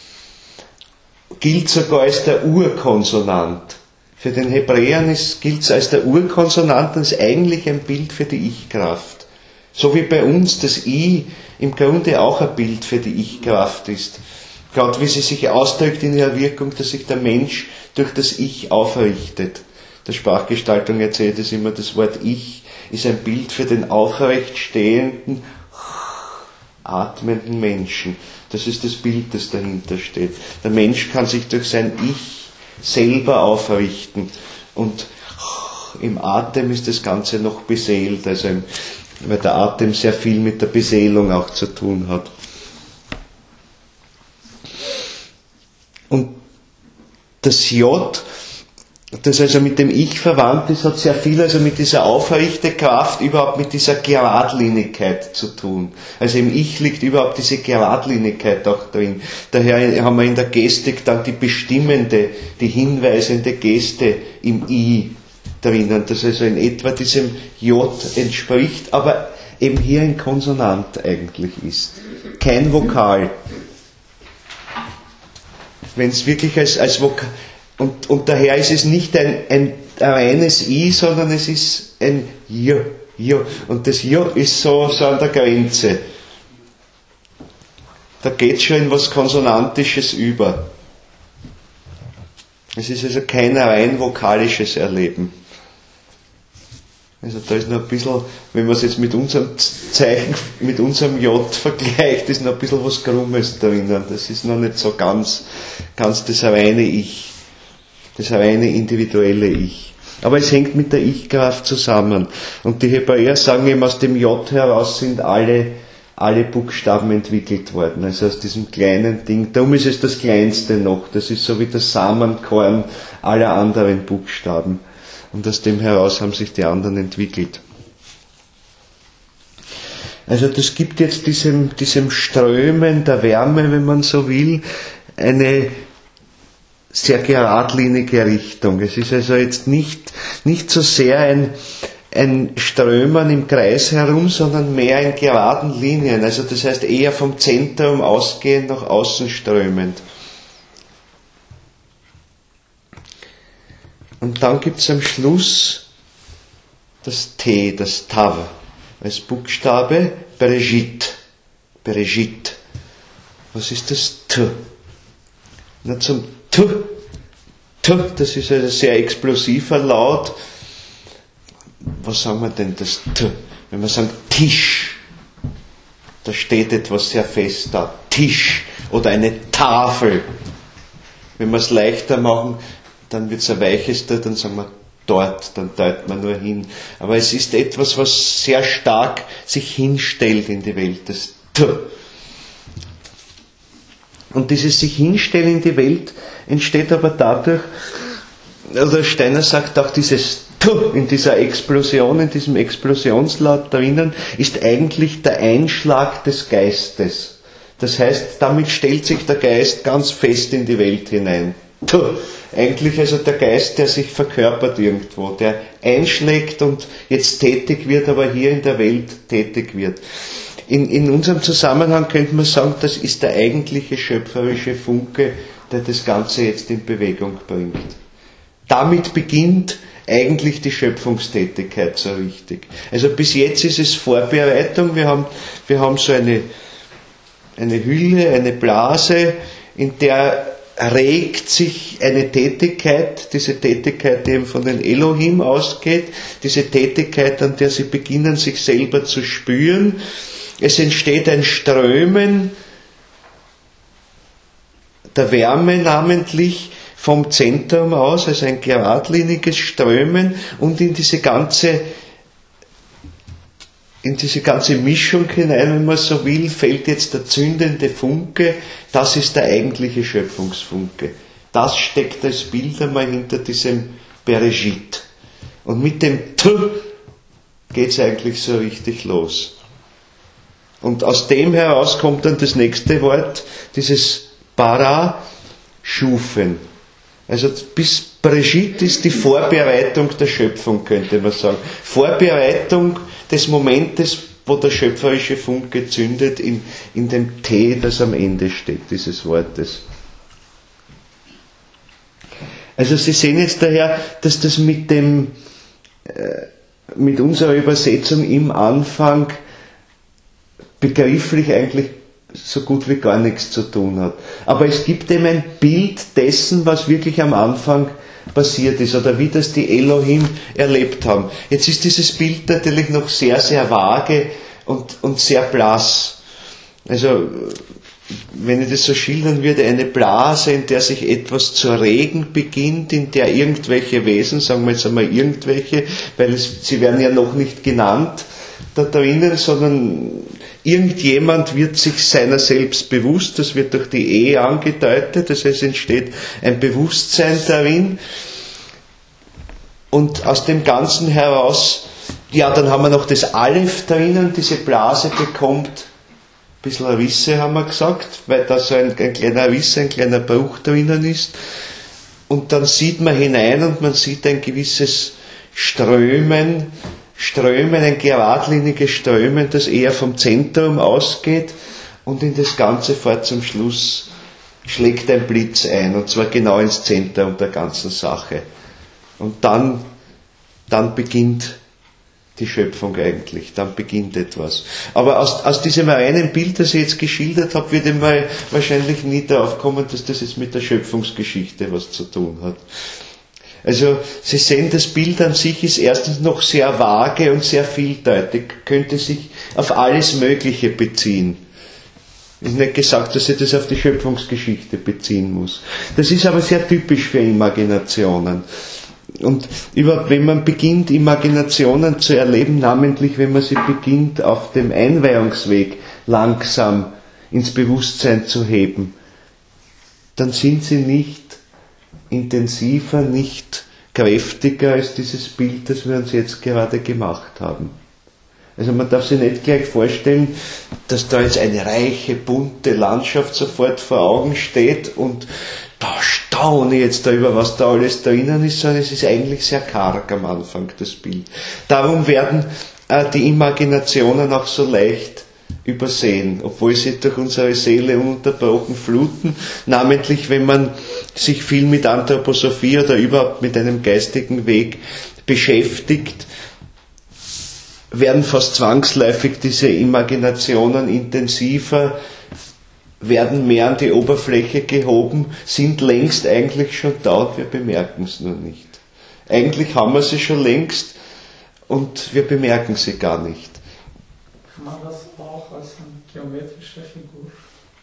Gilt sogar als der Urkonsonant. Für den Hebräern gilt es als der Urkonsonant und ist eigentlich ein Bild für die Ich-Kraft. So wie bei uns das I im Grunde auch ein Bild für die Ich-Kraft ist. Gerade wie sie sich ausdrückt in ihrer Wirkung, dass sich der Mensch durch das Ich aufrichtet. Der Sprachgestaltung erzählt es immer, das Wort Ich ist ein Bild für den aufrecht stehenden, atmenden Menschen. Das ist das Bild, das dahinter steht. Der Mensch kann sich durch sein Ich selber aufrichten und im Atem ist das Ganze noch beseelt, also weil der Atem sehr viel mit der Beseelung auch zu tun hat. Und das J, das also mit dem Ich verwandt ist, hat sehr viel also mit dieser aufrechten Kraft, überhaupt mit dieser Geradlinigkeit zu tun. Also im Ich liegt überhaupt diese Geradlinigkeit auch drin. Daher haben wir in der Gestik dann die bestimmende, die hinweisende Geste im I drinnen, das also in etwa diesem J entspricht, aber eben hier ein Konsonant eigentlich ist. Kein Vokal. Wenn es wirklich als Vokal, und daher ist es nicht ein reines I, sondern es ist ein J. Und das J ist so an der Grenze. Da geht schon in was Konsonantisches über. Es ist also kein rein vokalisches Erleben. Also da ist noch ein bisschen, wenn man es jetzt mit unserem Zeichen, mit unserem J vergleicht, ist noch ein bisschen was Krummes drinnen. Das ist noch nicht so ganz das reine Ich. Das reine individuelle Ich. Aber es hängt mit der Ich-Kraft zusammen. Und die Hebräer sagen eben, aus dem J heraus sind alle Buchstaben entwickelt worden. Also aus diesem kleinen Ding. Darum ist es das kleinste noch. Das ist so wie das Samenkorn aller anderen Buchstaben. Und aus dem heraus haben sich die anderen entwickelt. Also das gibt jetzt diesem Strömen der Wärme, wenn man so will, eine sehr geradlinige Richtung. Es ist also jetzt nicht so sehr ein Strömen im Kreis herum, sondern mehr in geraden Linien. Also das heißt eher vom Zentrum ausgehend nach außen strömend. Und dann gibt es am Schluss das T, das Tav, als Buchstabe Bereshit. Bereshit. Was ist das T? Na, zum T, das ist ein sehr explosiver Laut. Was sagen wir denn, das T? Wenn wir sagen Tisch, da steht etwas sehr fest da. Tisch oder eine Tafel. Wenn wir es leichter machen, dann wird es ein weiches T, dann sagen wir dort, dann deutet man nur hin. Aber es ist etwas, was sehr stark sich hinstellt in die Welt, das T. Und dieses sich hinstellen in die Welt entsteht aber dadurch, oder Steiner sagt auch, dieses T in dieser Explosion, in diesem Explosionslaut drinnen, ist eigentlich der Einschlag des Geistes. Das heißt, damit stellt sich der Geist ganz fest in die Welt hinein. T. Eigentlich also der Geist, der sich verkörpert irgendwo, der einschlägt und jetzt tätig wird, aber hier in der Welt tätig wird. In unserem Zusammenhang könnte man sagen, das ist der eigentliche schöpferische Funke, der das Ganze jetzt in Bewegung bringt. Damit beginnt eigentlich die Schöpfungstätigkeit so richtig. Also bis jetzt ist es Vorbereitung, wir haben so eine Hülle, eine Blase, in der regt sich eine Tätigkeit, diese Tätigkeit, die eben von den Elohim ausgeht, diese Tätigkeit, an der sie beginnen, sich selber zu spüren. Es entsteht ein Strömen der Wärme namentlich vom Zentrum aus, also ein geradliniges Strömen, und in diese ganze Mischung hinein, wenn man so will, fällt jetzt der zündende Funke. Das ist der eigentliche Schöpfungsfunke. Das steckt als Bild einmal hinter diesem Bereshit. Und mit dem T geht es eigentlich so richtig los. Und aus dem heraus kommt dann das nächste Wort, dieses Bara, Schufen. Also bis Bereshit ist die Vorbereitung der Schöpfung, könnte man sagen. Vorbereitung des Momentes, wo der schöpferische Funke zündet, in dem T, das am Ende steht, dieses Wortes. Also Sie sehen jetzt daher, dass das mit unserer Übersetzung im Anfang begrifflich eigentlich so gut wie gar nichts zu tun hat. Aber es gibt eben ein Bild dessen, was wirklich am Anfang passiert ist oder wie das die Elohim erlebt haben. Jetzt ist dieses Bild natürlich noch sehr, sehr vage und sehr blass. Also, wenn ich das so schildern würde, eine Blase, in der sich etwas zu regen beginnt, in der irgendwelche Wesen, sagen wir jetzt einmal irgendwelche, weil sie werden ja noch nicht genannt da drinnen, sondern irgendjemand wird sich seiner selbst bewusst, das wird durch die Ehe angedeutet, das heißt, es entsteht ein Bewusstsein darin und aus dem Ganzen heraus, ja, dann haben wir noch das Aleph drinnen, diese Blase bekommt ein bisschen Risse, haben wir gesagt, weil da so ein kleiner Riss, ein kleiner Bruch drinnen ist. Und dann sieht man hinein und man sieht ein gewisses Strömen, ein geradliniges Strömen, das eher vom Zentrum ausgeht und in das Ganze fort zum Schluss schlägt ein Blitz ein, und zwar genau ins Zentrum der ganzen Sache. Und dann beginnt die Schöpfung eigentlich, dann beginnt etwas. Aber aus diesem reinen Bild, das ich jetzt geschildert habe, würde man wahrscheinlich nie darauf kommen, dass das jetzt mit der Schöpfungsgeschichte was zu tun hat. Also Sie sehen, das Bild an sich ist erstens noch sehr vage und sehr vieldeutig, könnte sich auf alles Mögliche beziehen. Ist nicht gesagt, dass ich das auf die Schöpfungsgeschichte beziehen muss. Das ist aber sehr typisch für Imaginationen. Und überhaupt, wenn man beginnt, Imaginationen zu erleben, namentlich wenn man sie beginnt, auf dem Einweihungsweg langsam ins Bewusstsein zu heben, dann sind sie nicht intensiver, nicht kräftiger als dieses Bild, das wir uns jetzt gerade gemacht haben. Also man darf sich nicht gleich vorstellen, dass da jetzt eine reiche, bunte Landschaft sofort vor Augen steht und da staune ich jetzt darüber, was da alles drinnen ist, sondern es ist eigentlich sehr karg am Anfang, das Bild. Darum werden die Imaginationen auch so leicht übersehen, obwohl sie durch unsere Seele ununterbrochen fluten, namentlich wenn man sich viel mit Anthroposophie oder überhaupt mit einem geistigen Weg beschäftigt, werden fast zwangsläufig diese Imaginationen intensiver, werden mehr an die Oberfläche gehoben, sind längst eigentlich schon da und wir bemerken es nur nicht. Eigentlich haben wir sie schon längst und wir bemerken sie gar nicht. Kann man das auch als eine geometrische Figur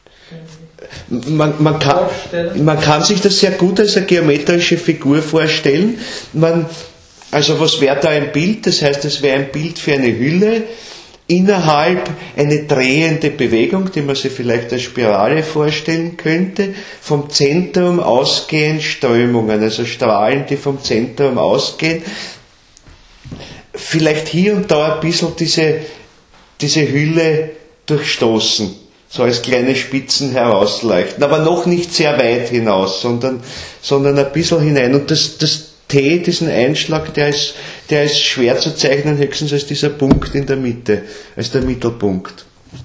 man kann sich das sehr gut als eine geometrische Figur vorstellen. Also was wäre da ein Bild? Das heißt, es wäre ein Bild für eine Hülle, innerhalb eine drehende Bewegung, die man sich vielleicht als Spirale vorstellen könnte, vom Zentrum ausgehend Strömungen, also Strahlen, die vom Zentrum ausgehen. Vielleicht hier und da ein bisschen diese Hülle durchstoßen, so als kleine Spitzen herausleuchten, aber noch nicht sehr weit hinaus, sondern ein bisschen hinein. Und das T, diesen Einschlag, der ist schwer zu zeichnen, höchstens als dieser Punkt in der Mitte, als der Mittelpunkt.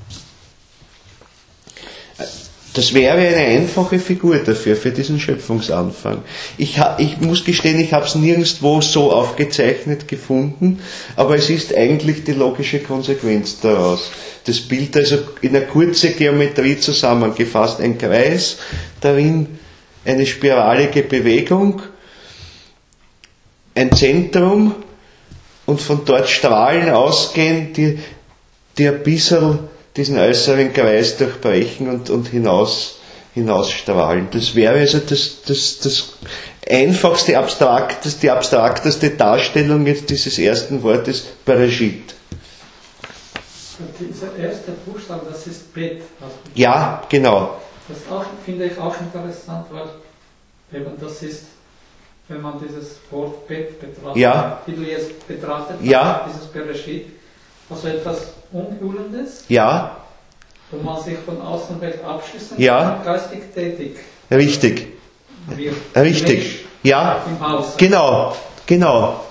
Das wäre eine einfache Figur dafür, für diesen Schöpfungsanfang. Ich muss gestehen, ich habe es nirgendwo so aufgezeichnet gefunden, aber es ist eigentlich die logische Konsequenz daraus. Das Bild also in eine kurze Geometrie zusammengefasst, ein Kreis, darin eine spiralige Bewegung, ein Zentrum und von dort Strahlen ausgehen, die ein bisschen diesen äußeren Kreis durchbrechen und hinausstrahlen. Das wäre also das einfachste, die abstrakteste Darstellung jetzt dieses ersten Wortes Bereshit. Dieser erste Buchstabe, das ist Bet. Ja, genau. Das finde ich auch interessant, weil eben das ist, wenn man dieses Wort Bet betrachtet, ja, wie du jetzt betrachtet hast, ja, dieses Bereshit, also etwas Unhüllendes, ja, wo man sich von außen recht abschließen ja, kann, geistig tätig. Richtig. Richtig. Ja, im Haus. Genau.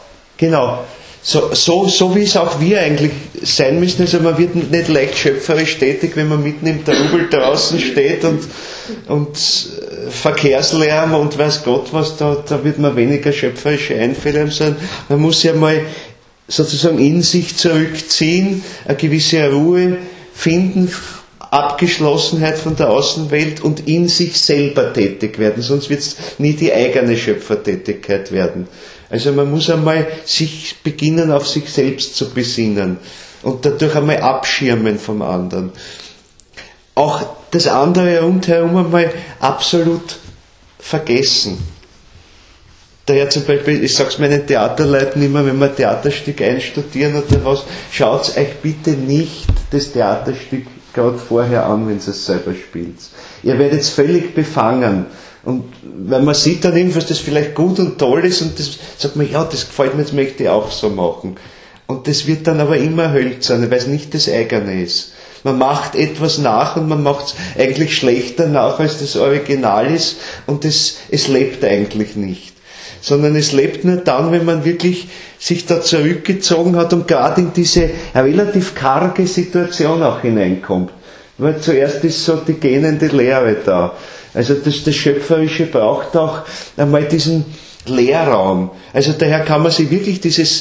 So wie es auch wir eigentlich sein müssen. Also man wird nicht leicht schöpferisch tätig, wenn man mitten im Trubel draußen steht und Verkehrslärm und weiß Gott was, da wird man weniger schöpferische Einfälle haben, sondern man muss ja mal sozusagen in sich zurückziehen, eine gewisse Ruhe finden, Abgeschlossenheit von der Außenwelt und in sich selber tätig werden, sonst wird es nie die eigene Schöpfertätigkeit werden. Also man muss einmal sich beginnen, auf sich selbst zu besinnen und dadurch einmal abschirmen vom anderen. Auch das andere rundherum einmal absolut vergessen. Daher zum Beispiel, ich sage es meinen Theaterleuten immer, wenn wir ein Theaterstück einstudieren oder was, schaut euch bitte nicht das Theaterstück gerade vorher an, wenn ihr es selber spielt. Ihr werdet völlig befangen. Und wenn man sieht dann irgendwas, das vielleicht gut und toll ist, und das sagt man, ja, das gefällt mir, das möchte ich auch so machen. Und das wird dann aber immer hölzern, weil es nicht das eigene ist. Man macht etwas nach und man macht es eigentlich schlechter nach, als das Original ist, und es lebt eigentlich nicht. Sondern es lebt nur dann, wenn man wirklich sich da zurückgezogen hat und gerade in diese relativ karge Situation auch hineinkommt. Weil zuerst ist so die gähnende Leere da. Also das Schöpferische braucht auch einmal diesen Leerraum. Also daher kann man sich wirklich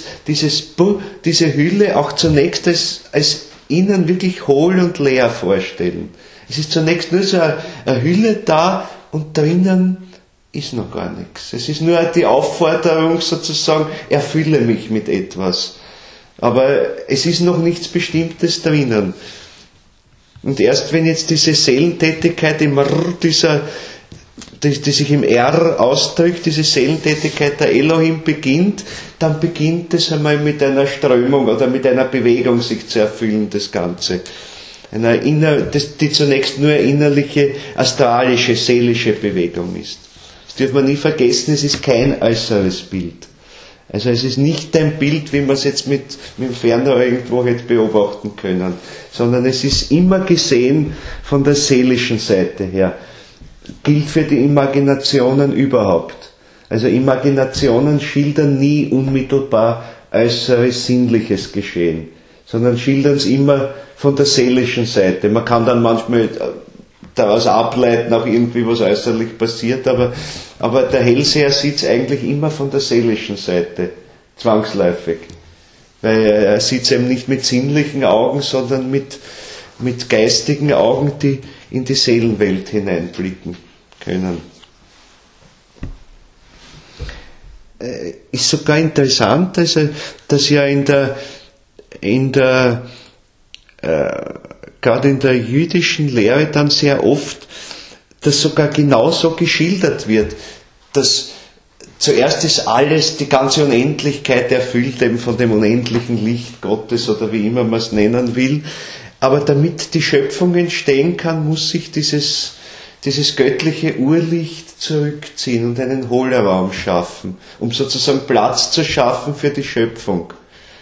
diese Hülle auch zunächst als innen wirklich hohl und leer vorstellen. Es ist zunächst nur so eine Hülle da und drinnen ist noch gar nichts. Es ist nur die Aufforderung sozusagen, erfülle mich mit etwas. Aber es ist noch nichts Bestimmtes drinnen. Und erst wenn jetzt diese Seelentätigkeit im R, die sich im R ausdrückt, diese Seelentätigkeit der Elohim beginnt, dann beginnt es einmal mit einer Strömung oder mit einer Bewegung sich zu erfüllen, das Ganze. Die zunächst nur innerliche, astralische, seelische Bewegung ist. Das dürfen wir nie vergessen, es ist kein äußeres Bild. Also es ist nicht ein Bild, wie man es jetzt mit dem Fernrohr irgendwo hätte beobachten können, sondern es ist immer gesehen von der seelischen Seite her. Gilt für die Imaginationen überhaupt. Also Imaginationen schildern nie unmittelbar äußeres sinnliches Geschehen, sondern schildern es immer von der seelischen Seite. Man kann dann manchmal daraus ableiten, auch irgendwie was äußerlich passiert, aber der Hellseher sieht es eigentlich immer von der seelischen Seite, zwangsläufig. Weil er sieht es eben nicht mit sinnlichen Augen, sondern mit geistigen Augen, die in die Seelenwelt hineinblicken können. Ist sogar interessant, also, dass ja gerade in der jüdischen Lehre dann sehr oft das sogar genauso geschildert wird, dass zuerst ist alles, die ganze Unendlichkeit erfüllt eben von dem unendlichen Licht Gottes oder wie immer man es nennen will, aber damit die Schöpfung entstehen kann, muss sich dieses göttliche Urlicht zurückziehen und einen Hohlraum schaffen, um sozusagen Platz zu schaffen für die Schöpfung.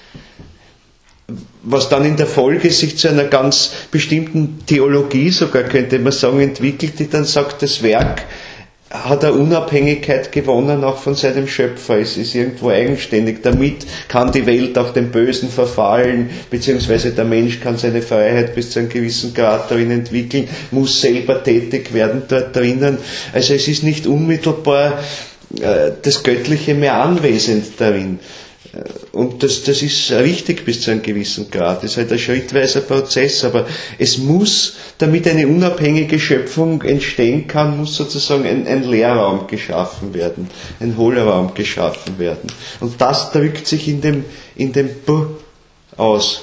Was dann in der Folge sich zu einer ganz bestimmten Theologie sogar, könnte man sagen, entwickelt, die dann sagt, das Werk hat eine Unabhängigkeit gewonnen auch von seinem Schöpfer. Es ist irgendwo eigenständig. Damit kann die Welt auch dem Bösen verfallen, beziehungsweise der Mensch kann seine Freiheit bis zu einem gewissen Grad darin entwickeln, muss selber tätig werden dort drinnen. Also es ist nicht unmittelbar das Göttliche mehr anwesend darin. Und das ist richtig bis zu einem gewissen Grad. Das ist halt ein schrittweiser Prozess, aber es muss, damit eine unabhängige Schöpfung entstehen kann, muss sozusagen ein Leerraum geschaffen werden, ein Hohlraum geschaffen werden. Und das drückt sich in dem B aus.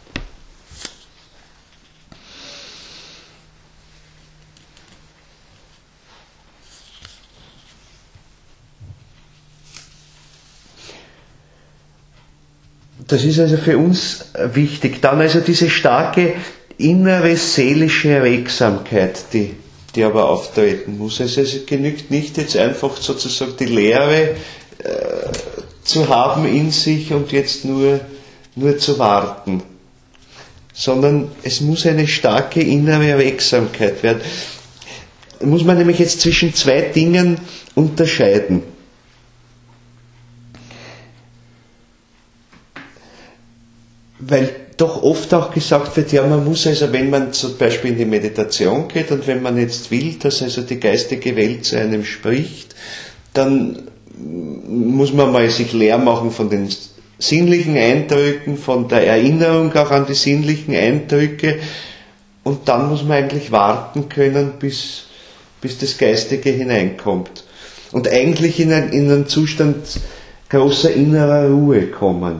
Das ist also für uns wichtig. Dann also diese starke innere seelische Regsamkeit, die aber auftreten muss. Also es genügt nicht jetzt einfach sozusagen die Leere zu haben in sich und jetzt nur zu warten, sondern es muss eine starke innere Regsamkeit werden. Da muss man nämlich jetzt zwischen zwei Dingen unterscheiden. Weil doch oft auch gesagt wird, ja, man muss also, wenn man zum Beispiel in die Meditation geht und wenn man jetzt will, dass also die geistige Welt zu einem spricht, dann muss man mal sich leer machen von den sinnlichen Eindrücken, von der Erinnerung auch an die sinnlichen Eindrücke und dann muss man eigentlich warten können, bis das Geistige hineinkommt. Und eigentlich in einen Zustand großer innerer Ruhe kommen.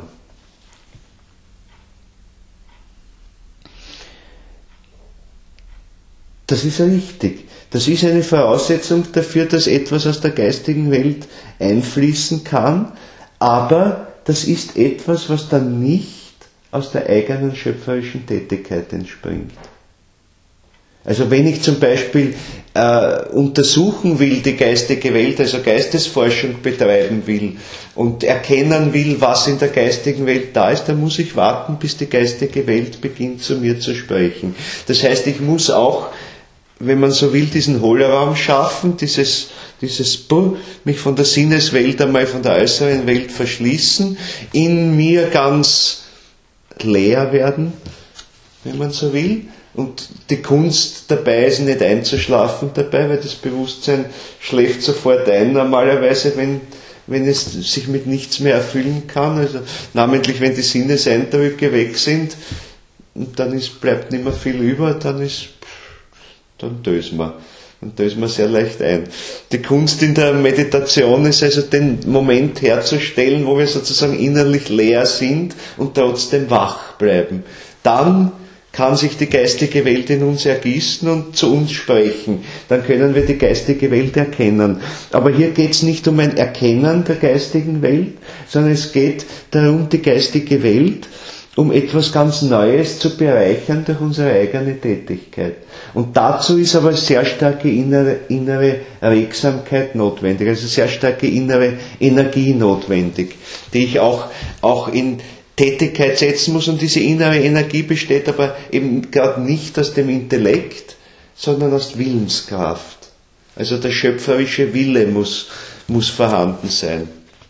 Das ist richtig. Das ist eine Voraussetzung dafür, dass etwas aus der geistigen Welt einfließen kann, aber das ist etwas, was dann nicht aus der eigenen schöpferischen Tätigkeit entspringt. Also wenn ich zum Beispiel untersuchen will, die geistige Welt, also Geistesforschung betreiben will und erkennen will, was in der geistigen Welt da ist, dann muss ich warten, bis die geistige Welt beginnt, zu mir zu sprechen. Das heißt, ich muss auch, wenn man so will, diesen Hohlraum schaffen, mich von der Sinneswelt einmal von der äußeren Welt verschließen, in mir ganz leer werden, wenn man so will. Und die Kunst dabei ist, nicht einzuschlafen dabei, weil das Bewusstsein schläft sofort ein, normalerweise, wenn es sich mit nichts mehr erfüllen kann, also namentlich wenn die Sinneseindrücke weg sind, und dann bleibt nicht mehr viel über, dann dösen wir. Dann dösen wir sehr leicht ein. Die Kunst in der Meditation ist also den Moment herzustellen, wo wir sozusagen innerlich leer sind und trotzdem wach bleiben. Dann kann sich die geistige Welt in uns ergießen und zu uns sprechen. Dann können wir die geistige Welt erkennen. Aber hier geht es nicht um ein Erkennen der geistigen Welt, sondern es geht darum, die geistige Welt, um etwas ganz Neues zu bereichern durch unsere eigene Tätigkeit. Und dazu ist aber sehr starke innere Regsamkeit notwendig, also sehr starke innere Energie notwendig, die ich auch in Tätigkeit setzen muss, und diese innere Energie besteht aber eben gerade nicht aus dem Intellekt, sondern aus Willenskraft. Also der schöpferische Wille muss vorhanden sein.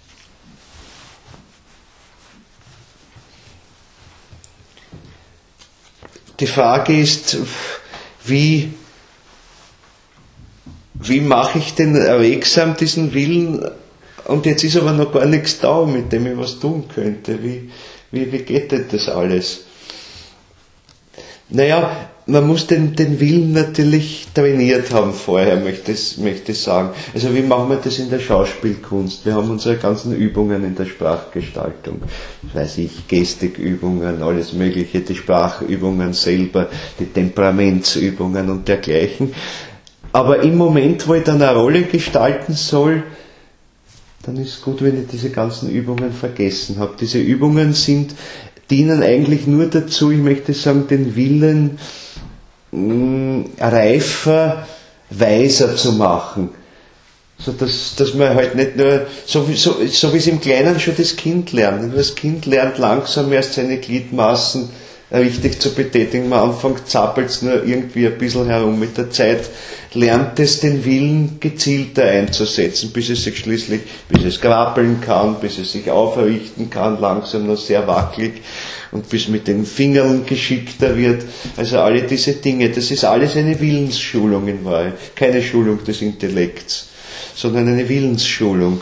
Die Frage ist, wie mache ich denn regsam diesen Willen, und jetzt ist aber noch gar nichts da, mit dem ich was tun könnte. Wie geht denn das alles? Naja, man muss den Willen natürlich trainiert haben vorher, möchte ich sagen. Also wie machen wir das in der Schauspielkunst? Wir haben unsere ganzen Übungen in der Sprachgestaltung. Weiß ich, Gestikübungen, alles Mögliche, die Sprachübungen selber, die Temperamentsübungen und dergleichen. Aber im Moment, wo ich dann eine Rolle gestalten soll, dann ist es gut, wenn ich diese ganzen Übungen vergessen habe. Diese Übungen dienen eigentlich nur dazu, ich möchte sagen, den Willen reifer, weiser zu machen. So dass man halt nicht nur, so wie es im Kleinen schon das Kind lernt. Das Kind lernt langsam erst seine Gliedmaßen richtig zu betätigen. Am Anfang zappelt es nur irgendwie ein bisschen herum. Mit der Zeit lernt es, den Willen gezielter einzusetzen, bis es krabbeln kann, bis es sich aufrichten kann, langsam noch sehr wackelig, und bis mit den Fingern geschickter wird. Also alle diese Dinge, das ist alles eine Willensschulung in Wahrheit. Keine Schulung des Intellekts, sondern eine Willensschulung.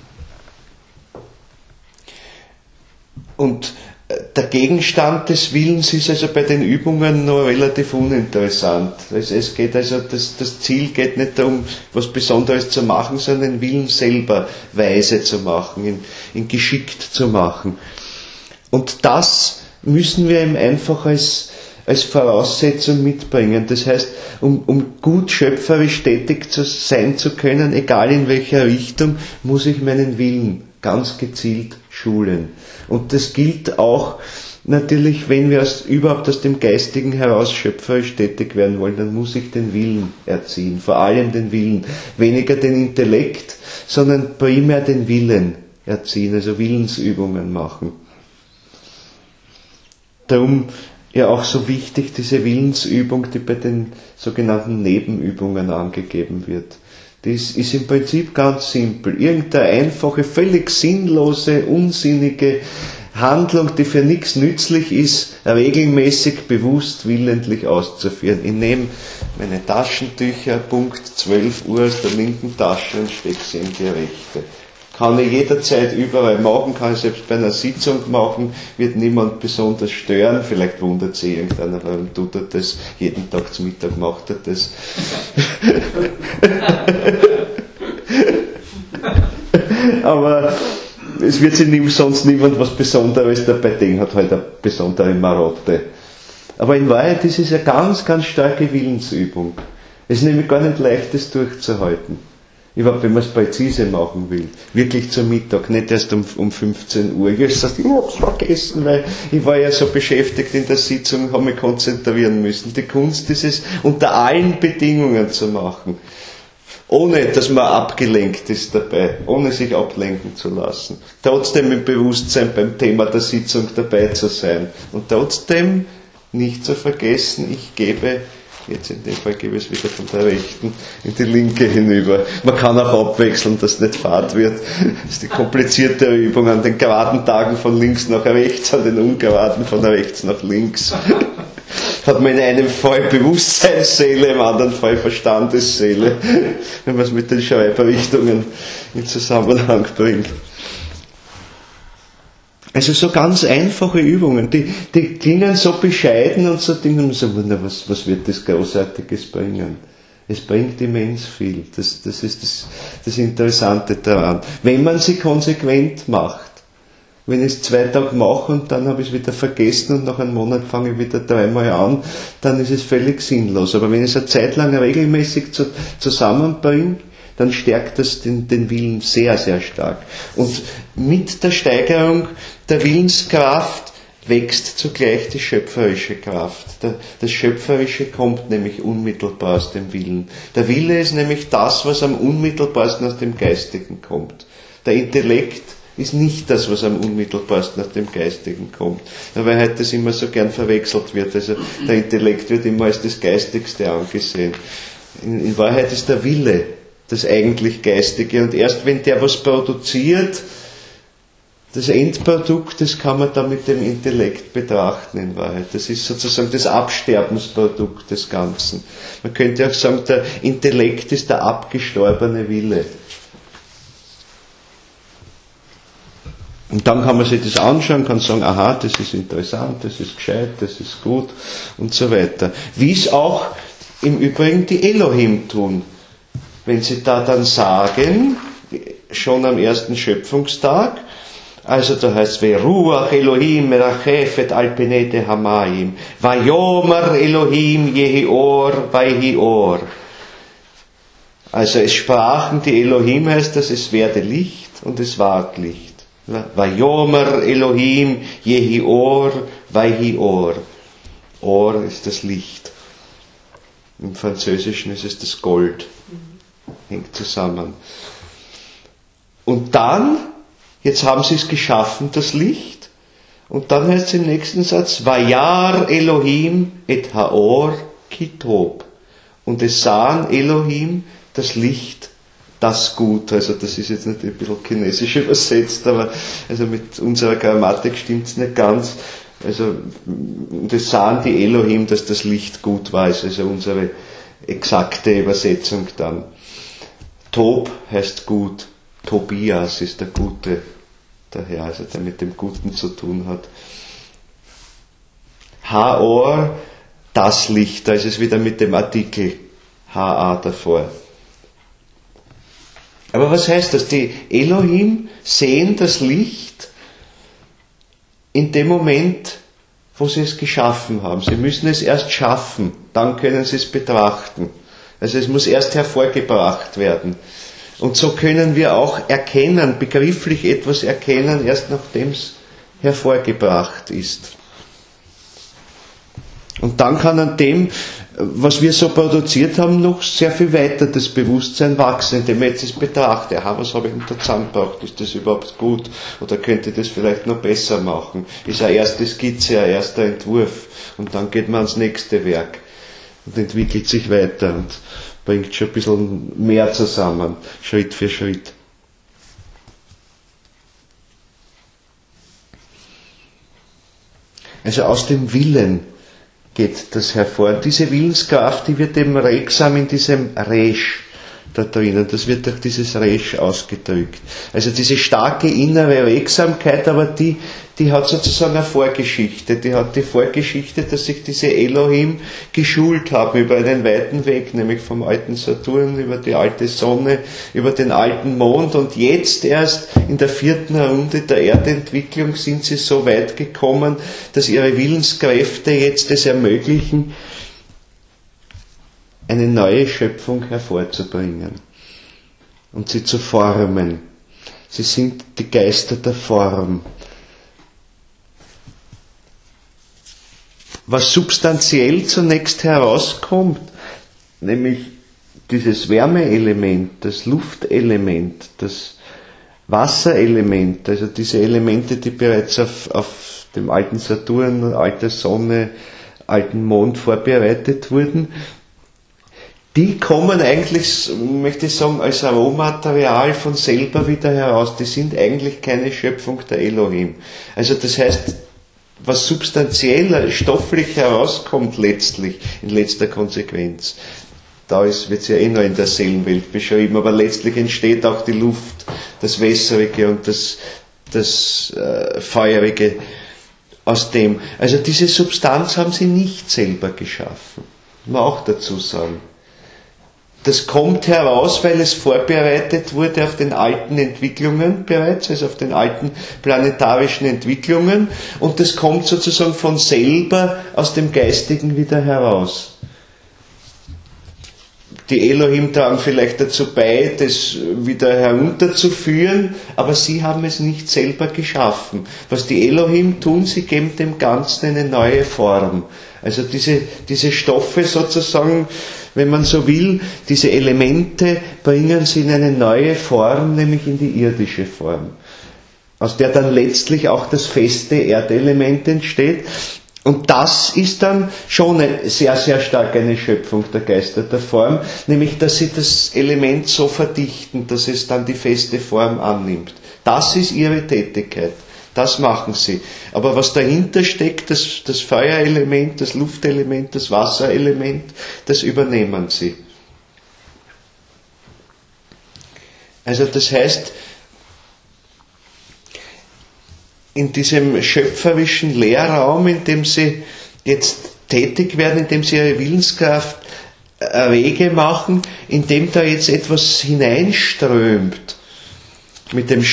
Und der Gegenstand des Willens ist also bei den Übungen noch relativ uninteressant. Es geht also, das Ziel geht nicht darum, was Besonderes zu machen, sondern den Willen selber weise zu machen, ihn geschickt zu machen. Und das müssen wir ihm einfach als Voraussetzung mitbringen. Das heißt, um gut schöpferisch tätig sein zu können, egal in welcher Richtung, muss ich meinen Willen ganz gezielt schulen. Und das gilt auch natürlich, wenn wir überhaupt aus dem Geistigen heraus schöpferisch tätig werden wollen, dann muss ich den Willen erziehen, vor allem den Willen. Weniger den Intellekt, sondern primär den Willen erziehen, also Willensübungen machen. Darum ja auch so wichtig diese Willensübung, die bei den sogenannten Nebenübungen angegeben wird. Das ist im Prinzip ganz simpel. Irgendeine einfache, völlig sinnlose, unsinnige Handlung, die für nichts nützlich ist, regelmäßig, bewusst, willentlich auszuführen. Ich nehme meine Taschentücher, Punkt 12 Uhr aus der linken Tasche und stecke sie in die rechte. Kann ich jederzeit überall machen, kann ich selbst bei einer Sitzung machen, wird niemand besonders stören. Vielleicht wundert sich irgendeiner, warum tut er das? Jeden Tag zum Mittag macht er das. Aber es wird sich sonst niemand was Besonderes dabei denken, hat halt eine besondere Marotte. Aber in Wahrheit ist es eine ganz, ganz starke Willensübung. Es ist nämlich gar nicht leicht, das durchzuhalten. Überhaupt, wenn man es präzise machen will. Wirklich zum Mittag, nicht erst um 15 Uhr. Ich habe es vergessen, weil ich war ja so beschäftigt in der Sitzung, habe mich konzentrieren müssen. Die Kunst ist es, unter allen Bedingungen zu machen. Ohne, dass man abgelenkt ist dabei, ohne sich ablenken zu lassen. Trotzdem im Bewusstsein beim Thema der Sitzung dabei zu sein. Und trotzdem nicht zu vergessen, ich gebe, jetzt in dem Fall gebe ich es wieder von der rechten in die linke hinüber. Man kann auch abwechseln, dass es nicht fad wird. Das ist die komplizierte Übung an den geraden Tagen von links nach rechts, an den ungeraden von rechts nach links. Hat man in einem Fall Bewusstseinsseele, im anderen Fall Verstandesseele, wenn man es mit den Schreiberichtungen in Zusammenhang bringt. Also so ganz einfache Übungen, die klingen so bescheiden und so Dinge, und man sagt, na, was wird das Großartiges bringen? Es bringt immens viel. Das ist das Interessante daran. Wenn man sie konsequent macht. Wenn ich es 2 Tage mache und dann habe ich es wieder vergessen und nach einem Monat fange ich wieder 3-mal an, dann ist es völlig sinnlos. Aber wenn ich es eine Zeit lang regelmäßig zusammenbringe, dann stärkt das den Willen sehr, sehr stark. Und mit der Steigerung der Willenskraft wächst zugleich die schöpferische Kraft. Das Schöpferische kommt nämlich unmittelbar aus dem Willen. Der Wille ist nämlich das, was am unmittelbarsten aus dem Geistigen kommt. Der Intellekt ist nicht das, was am unmittelbarsten aus dem Geistigen kommt. Weil heute das immer so gern verwechselt wird. Also der Intellekt wird immer als das Geistigste angesehen. In Wahrheit ist der Wille das eigentlich Geistige. Und erst wenn der was produziert, das Endprodukt, das kann man dann mit dem Intellekt betrachten in Wahrheit. Das ist sozusagen das Absterbensprodukt des Ganzen. Man könnte auch sagen, der Intellekt ist der abgestorbene Wille. Und dann kann man sich das anschauen, kann sagen, aha, das ist interessant, das ist gescheit, das ist gut und so weiter. Wie es auch im Übrigen die Elohim tun. Wenn sie da dann sagen, schon am ersten Schöpfungstag, also da heißt es, Veruach Elohim merachefet al penete hamayim, vayomer Elohim yehior vayhior. Also es sprachen die Elohim, heißt das, es werde Licht und es ward Licht. Vayomer Elohim yehior vayhior. Or ist das Licht. Im Französischen ist es das Gold. Hängt zusammen. Und dann, jetzt haben sie es geschaffen, das Licht, und dann heißt es im nächsten Satz, Vayar Elohim et haor kitob. Und es sahen Elohim das Licht, das Gut. Also das ist jetzt nicht ein bisschen chinesisch übersetzt, aber also mit unserer Grammatik stimmt es nicht ganz. Also das sahen die Elohim, dass das Licht gut war, ist also unsere exakte Übersetzung dann. Tob heißt gut, Tobias ist der Gute, der Herr, also der mit dem Guten zu tun hat. Haor, das Licht, da ist es wieder mit dem Artikel Ha davor. Aber was heißt das? Die Elohim sehen das Licht in dem Moment, wo sie es geschaffen haben. Sie müssen es erst schaffen, dann können sie es betrachten. Also es muss erst hervorgebracht werden. Und so können wir auch erkennen, begrifflich etwas erkennen, erst nachdem es hervorgebracht ist. Und dann kann an dem, was wir so produziert haben, noch sehr viel weiter das Bewusstsein wachsen, indem ich jetzt es betrachte. Aha, was habe ich denn da zusammengebracht? Ist das überhaupt gut? Oder könnte ich das vielleicht noch besser machen? Ist eine erste Skizze, ein erster Entwurf. Und dann geht man ans nächste Werk und entwickelt sich weiter und bringt schon ein bisschen mehr zusammen, Schritt für Schritt. Also aus dem Willen geht das hervor. Und diese Willenskraft, die wird eben regsam in diesem Resh da drinnen. Das wird durch dieses Resh ausgedrückt. Also diese starke innere Regsamkeit, aber die hat sozusagen eine Vorgeschichte. Die hat die Vorgeschichte, dass sich diese Elohim geschult haben über einen weiten Weg, nämlich vom alten Saturn über die alte Sonne, über den alten Mond, und jetzt erst in der 4. Runde der Erdentwicklung sind sie so weit gekommen, dass ihre Willenskräfte jetzt es ermöglichen, eine neue Schöpfung hervorzubringen und sie zu formen. Sie sind die Geister der Form. Was substanziell zunächst herauskommt, nämlich dieses Wärmeelement, das Luftelement, das Wasserelement, also diese Elemente, die bereits auf dem alten Saturn, alter Sonne, alten Mond vorbereitet wurden, die kommen eigentlich, möchte ich sagen, als Rohmaterial von selber wieder heraus. Die sind eigentlich keine Schöpfung der Elohim. Also das heißt, was substanziell, stofflich herauskommt letztlich, in letzter Konsequenz, da wird es ja eh noch in der Seelenwelt beschrieben, aber letztlich entsteht auch die Luft, das Wässrige und das Feurige aus dem. Also diese Substanz haben sie nicht selber geschaffen, muss man auch dazu sagen. Das kommt heraus, weil es vorbereitet wurde auf den alten Entwicklungen bereits, also auf den alten planetarischen Entwicklungen, und das kommt sozusagen von selber aus dem Geistigen wieder heraus. Die Elohim tragen vielleicht dazu bei, das wieder herunterzuführen, aber sie haben es nicht selber geschaffen. Was die Elohim tun, sie geben dem Ganzen eine neue Form. Also diese Stoffe sozusagen, wenn man so will, diese Elemente bringen sie in eine neue Form, nämlich in die irdische Form, aus der dann letztlich auch das feste Erdelement entsteht. Und das ist dann schon sehr, sehr stark eine Schöpfung der Geister der Form, nämlich dass sie das Element so verdichten, dass es dann die feste Form annimmt. Das ist ihre Tätigkeit. Das machen sie. Aber was dahinter steckt, das Feuerelement, das Luftelement, das Wasserelement, das übernehmen sie. Also das heißt, in diesem schöpferischen Leerraum, in dem sie jetzt tätig werden, in dem sie ihre Willenskraft rege machen, in dem da jetzt etwas hineinströmt, mit dem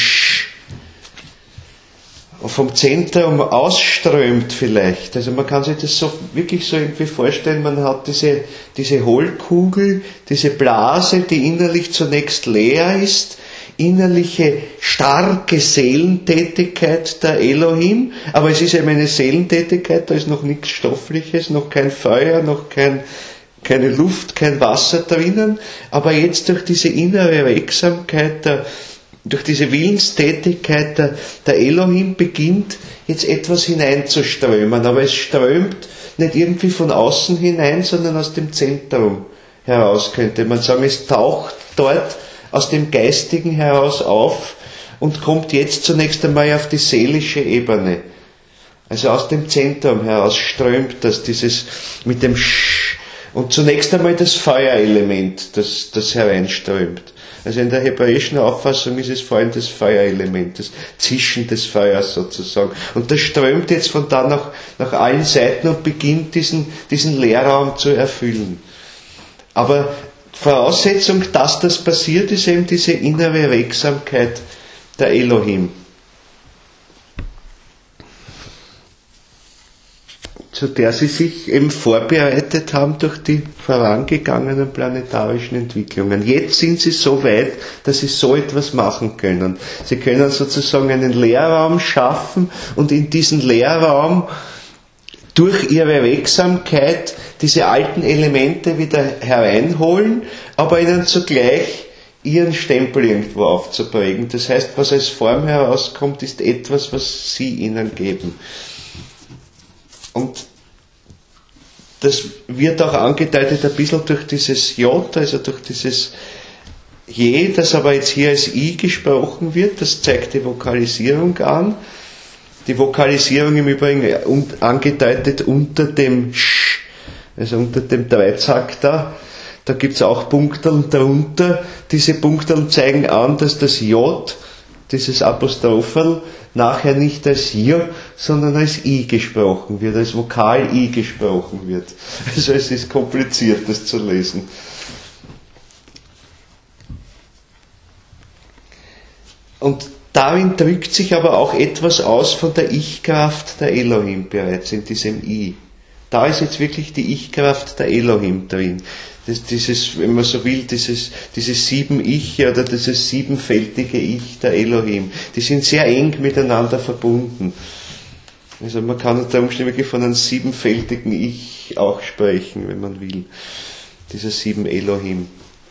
vom Zentrum ausströmt vielleicht. Also man kann sich das so wirklich so irgendwie vorstellen, man hat diese Hohlkugel, diese Blase, die innerlich zunächst leer ist, innerliche starke Seelentätigkeit der Elohim, aber es ist eben eine Seelentätigkeit, da ist noch nichts Stoffliches, noch kein Feuer, noch keine Luft, kein Wasser drinnen, aber jetzt durch diese innere Regsamkeit, durch diese Willenstätigkeit der Elohim beginnt jetzt etwas hineinzuströmen, aber es strömt nicht irgendwie von außen hinein, sondern aus dem Zentrum heraus, könnte man sagen. Es taucht dort aus dem Geistigen heraus auf und kommt jetzt zunächst einmal auf die seelische Ebene. Also aus dem Zentrum heraus strömt das, dieses mit dem und zunächst einmal das Feuerelement, das hereinströmt. Also in der hebräischen Auffassung ist es vor allem das Feuerelement, das Zischen des Feuers sozusagen. Und das strömt jetzt von da nach allen Seiten und beginnt diesen Leerraum zu erfüllen. Aber Voraussetzung, dass das passiert, ist eben diese innere Regsamkeit der Elohim, zu der sie sich eben vorbereitet haben durch die vorangegangenen planetarischen Entwicklungen. Jetzt sind sie so weit, dass sie so etwas machen können. Sie können sozusagen einen Leerraum schaffen und in diesen Leerraum durch ihre Regsamkeit diese alten Elemente wieder hereinholen, aber ihnen zugleich ihren Stempel irgendwo aufzuprägen. Das heißt, was als Form herauskommt, ist etwas, was sie ihnen geben. Und das wird auch angedeutet ein bisschen durch dieses J, also durch dieses Je, das aber jetzt hier als I gesprochen wird. Das zeigt die Vokalisierung an. Die Vokalisierung im Übrigen angedeutet unter dem Sch, also unter dem Dreizack da. Da gibt es auch Punkteln darunter. Diese Punkteln zeigen an, dass das J, dieses Apostropherl, nachher nicht als J, sondern als I gesprochen wird, als Vokal I gesprochen wird. Also es ist kompliziert, das zu lesen. Und darin drückt sich aber auch etwas aus von der Ich-Kraft der Elohim bereits in diesem I. Da ist jetzt wirklich die Ich-Kraft der Elohim drin. Dieses, wenn man so will, dieses 7 Ich oder dieses 7-fältige Ich der Elohim, die sind sehr eng miteinander verbunden. Also man kann unter Umständen wirklich von einem 7-fältigen Ich auch sprechen, wenn man will. Dieser 7 Elohim.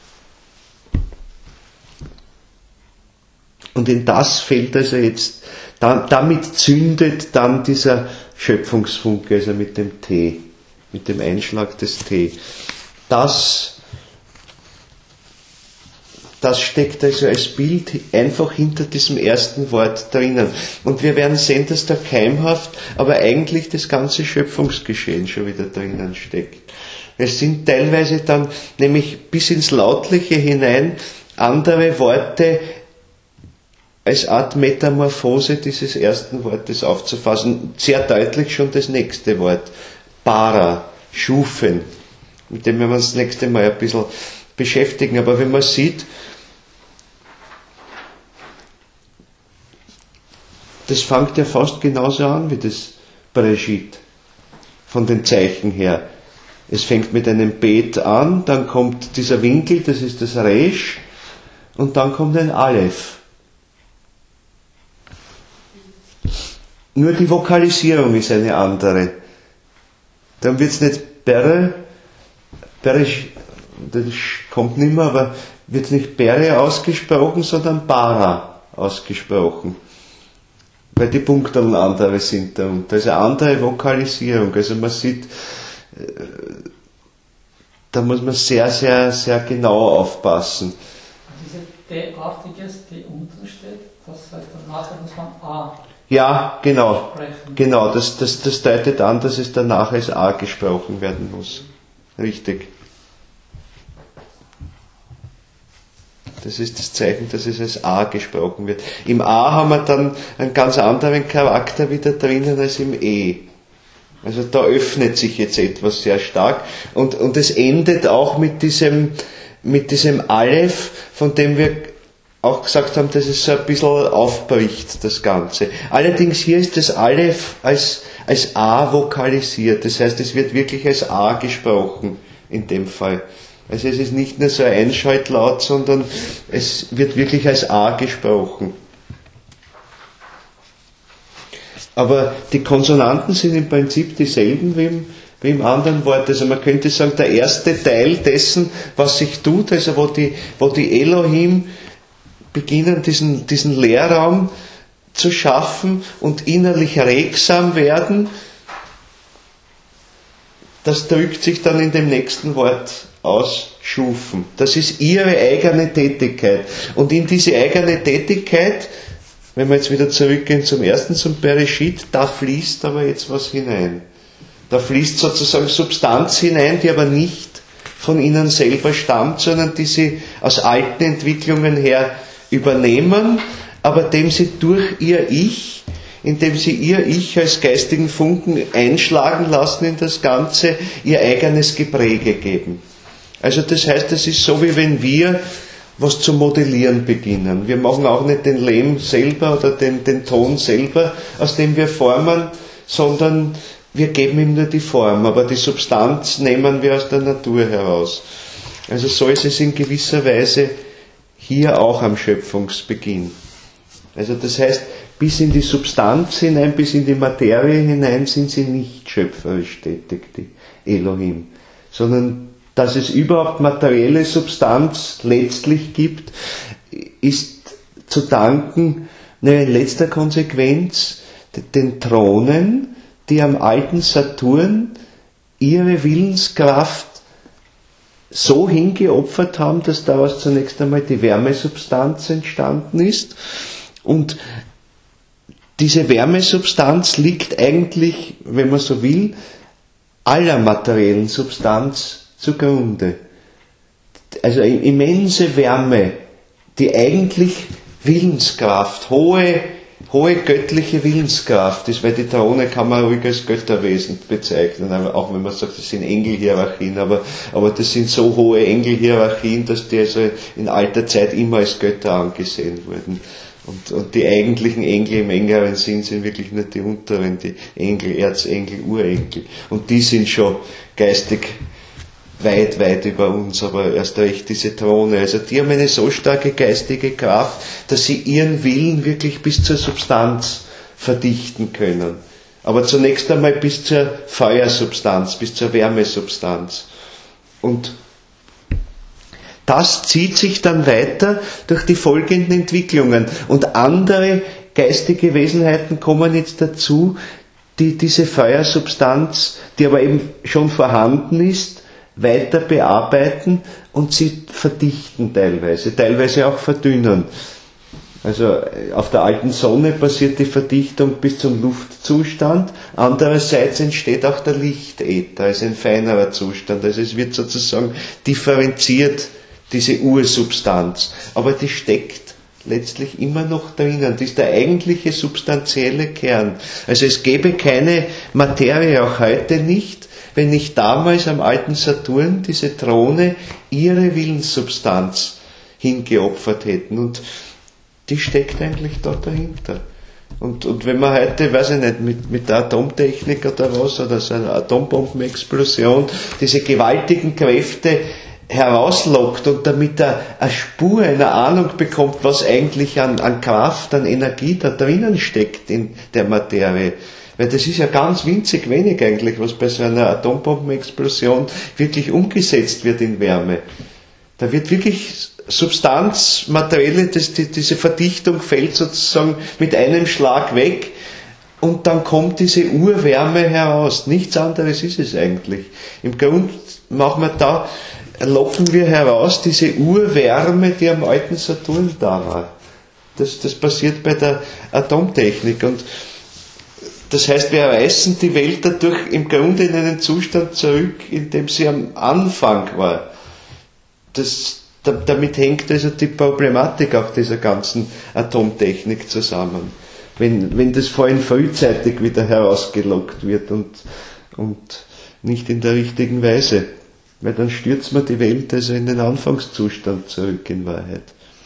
Und in das fällt also jetzt, damit zündet dann dieser Schöpfungsfunke, also mit dem T, mit dem Einschlag des T. Das steckt also als Bild einfach hinter diesem ersten Wort drinnen. Und wir werden sehen, dass da keimhaft, aber eigentlich das ganze Schöpfungsgeschehen schon wieder drinnen steckt. Es sind teilweise dann, nämlich bis ins Lautliche hinein, andere Worte als Art Metamorphose dieses ersten Wortes aufzufassen. Sehr deutlich schon das nächste Wort. Bara, Schufen. Mit dem werden wir uns das nächste Mal ein bisschen beschäftigen. Aber wenn man sieht, das fängt ja fast genauso an wie das Bereshit. Von den Zeichen her. Es fängt mit einem Bet an, dann kommt dieser Winkel, das ist das Resh, und dann kommt ein Aleph. Nur die Vokalisierung ist eine andere. Dann wird es nicht Bere, das kommt nicht mehr, aber wird nicht Bere ausgesprochen, sondern Bara ausgesprochen. Weil die Punkteln andere sind darunter. Also eine andere Vokalisierung. Also man sieht, da muss man sehr, sehr, sehr genau aufpassen. Diese D-artiges, die unten steht, das heißt, danach muss man A. Ja, genau. Sprechen. Genau, das deutet an, dass es danach als A gesprochen werden muss. Richtig. Das ist das Zeichen, dass es als A gesprochen wird. Im A haben wir dann einen ganz anderen Charakter wieder drinnen als im E. Also da öffnet sich jetzt etwas sehr stark. Und es endet auch mit diesem Aleph, von dem wir auch gesagt haben, dass es so ein bisschen aufbricht, das Ganze. Allerdings hier ist das Aleph als A vokalisiert. Das heißt, es wird wirklich als A gesprochen in dem Fall. Also es ist nicht nur so ein Einschaltlaut, sondern es wird wirklich als A gesprochen. Aber die Konsonanten sind im Prinzip dieselben wie im anderen Wort. Also man könnte sagen, der erste Teil dessen, was sich tut, also wo die Elohim beginnen, diesen Leerraum zu schaffen und innerlich regsam werden, das drückt sich dann in dem nächsten Wort aus, schufen. Das ist ihre eigene Tätigkeit. Und in diese eigene Tätigkeit, wenn wir jetzt wieder zurückgehen zum ersten, zum Bereshit, da fließt aber jetzt was hinein. Da fließt sozusagen Substanz hinein, die aber nicht von ihnen selber stammt, sondern die sie aus alten Entwicklungen her übernehmen, aber dem sie durch ihr Ich, indem sie ihr Ich als geistigen Funken einschlagen lassen in das Ganze, ihr eigenes Gepräge geben. Also das heißt, es ist so, wie wenn wir was zu modellieren beginnen. Wir machen auch nicht den Lehm selber oder den Ton selber, aus dem wir formen, sondern wir geben ihm nur die Form, aber die Substanz nehmen wir aus der Natur heraus. Also so ist es in gewisser Weise hier auch am Schöpfungsbeginn. Also das heißt, bis in die Substanz hinein, bis in die Materie hinein sind sie nicht schöpferisch tätig, die Elohim, sondern dass es überhaupt materielle Substanz letztlich gibt, ist zu danken, in letzter Konsequenz, den Thronen, die am alten Saturn ihre Willenskraft so hingeopfert haben, dass daraus zunächst einmal die Wärmesubstanz entstanden ist. Und diese Wärmesubstanz liegt eigentlich, wenn man so will, aller materiellen Substanz zugrunde. also immense Wärme, die eigentlich Willenskraft, hohe göttliche Willenskraft ist, weil die Throne kann man ruhig als Götterwesen bezeichnen, auch wenn man sagt, das sind Engelhierarchien, aber das sind so hohe Engelhierarchien, dass die also in alter Zeit immer als Götter angesehen wurden. Und die eigentlichen Engel im engeren Sinn sind wirklich nur die unteren, die Engel, Erzengel, Urenkel. Und die sind schon geistig weit über uns, aber erst recht diese Throne. Also die haben eine so starke geistige Kraft, dass sie ihren Willen wirklich bis zur Substanz verdichten können. Aber zunächst einmal bis zur Feuersubstanz, bis zur Wärmesubstanz. Und das zieht sich dann weiter durch die folgenden Entwicklungen. Und andere geistige Wesenheiten kommen jetzt dazu, die diese Feuersubstanz, die aber eben schon vorhanden ist, weiter bearbeiten und sie verdichten teilweise auch verdünnen. Also auf der alten Sonne passiert die Verdichtung bis zum Luftzustand, andererseits entsteht auch der Lichtäther, also ein feinerer Zustand, also es wird sozusagen differenziert, diese Ursubstanz, aber die steckt letztlich immer noch drinnen, die ist der eigentliche substanzielle Kern. Also es gäbe keine Materie, auch heute nicht, wenn nicht damals am alten Saturn diese Throne ihre Willenssubstanz hingeopfert hätten. Und die steckt eigentlich dort dahinter. Und wenn man heute, weiß ich nicht, mit der Atomtechnik oder was, oder so einer Atombombenexplosion, diese gewaltigen Kräfte herauslockt und damit eine Spur, eine Ahnung bekommt, was eigentlich an Kraft, an Energie da drinnen steckt in der Materie. Weil das ist ja ganz winzig wenig eigentlich, was bei so einer Atombombenexplosion wirklich umgesetzt wird in Wärme. Da wird wirklich Substanz, materielle, diese Verdichtung fällt sozusagen mit einem Schlag weg und dann kommt diese Urwärme heraus. Nichts anderes ist es eigentlich. Im Grund locken wir heraus diese Urwärme, die am alten Saturn da war. Das passiert bei der Atomtechnik und das heißt, wir reißen die Welt dadurch im Grunde in einen Zustand zurück, in dem sie am Anfang war. Damit hängt also die Problematik auch dieser ganzen Atomtechnik zusammen. Wenn das vor allem frühzeitig wieder herausgelockt wird und nicht in der richtigen Weise. Weil dann stürzt man die Welt also in den Anfangszustand zurück in Wahrheit.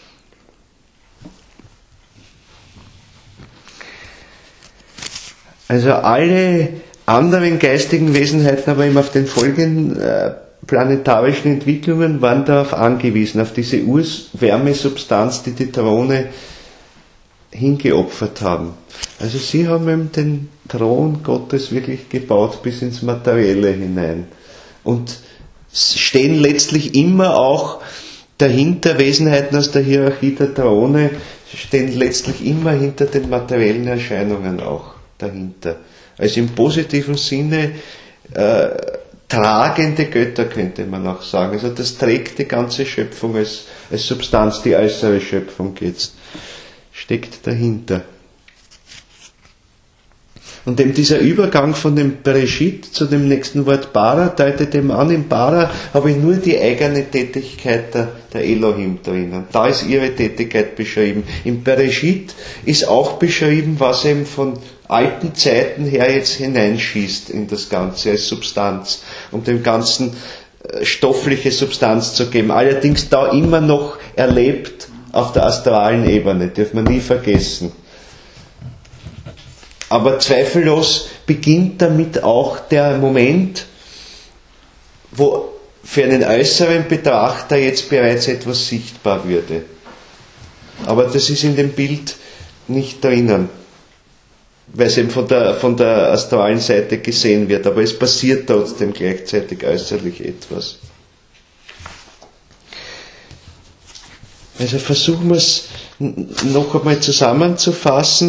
Also alle anderen geistigen Wesenheiten, aber eben auf den folgenden planetarischen Entwicklungen waren darauf angewiesen, auf diese Urwärmesubstanz, die die Throne hingeopfert haben. Also sie haben eben den Thron Gottes wirklich gebaut bis ins Materielle hinein und stehen letztlich immer auch dahinter, Wesenheiten aus der Hierarchie der Throne stehen letztlich immer hinter den materiellen Erscheinungen auch dahinter. Also im positiven Sinne tragende Götter, könnte man auch sagen. Also das trägt die ganze Schöpfung als Substanz, die äußere Schöpfung jetzt, steckt dahinter. Und eben dieser Übergang von dem Bereshit zu dem nächsten Wort Bara deutet eben an, im Bara habe ich nur die eigene Tätigkeit der Elohim drinnen. Da ist ihre Tätigkeit beschrieben. Im Bereshit ist auch beschrieben, was eben von alten Zeiten her jetzt hineinschießt in das Ganze als Substanz, um dem Ganzen stoffliche Substanz zu geben. Allerdings da immer noch erlebt auf der astralen Ebene, dürfen wir nie vergessen. Aber zweifellos beginnt damit auch der Moment, wo für einen äußeren Betrachter jetzt bereits etwas sichtbar würde. Aber das ist in dem Bild nicht drinnen, weil es eben von der astralen Seite gesehen wird, aber es passiert trotzdem gleichzeitig äußerlich etwas. Also versuchen wir es noch einmal zusammenzufassen,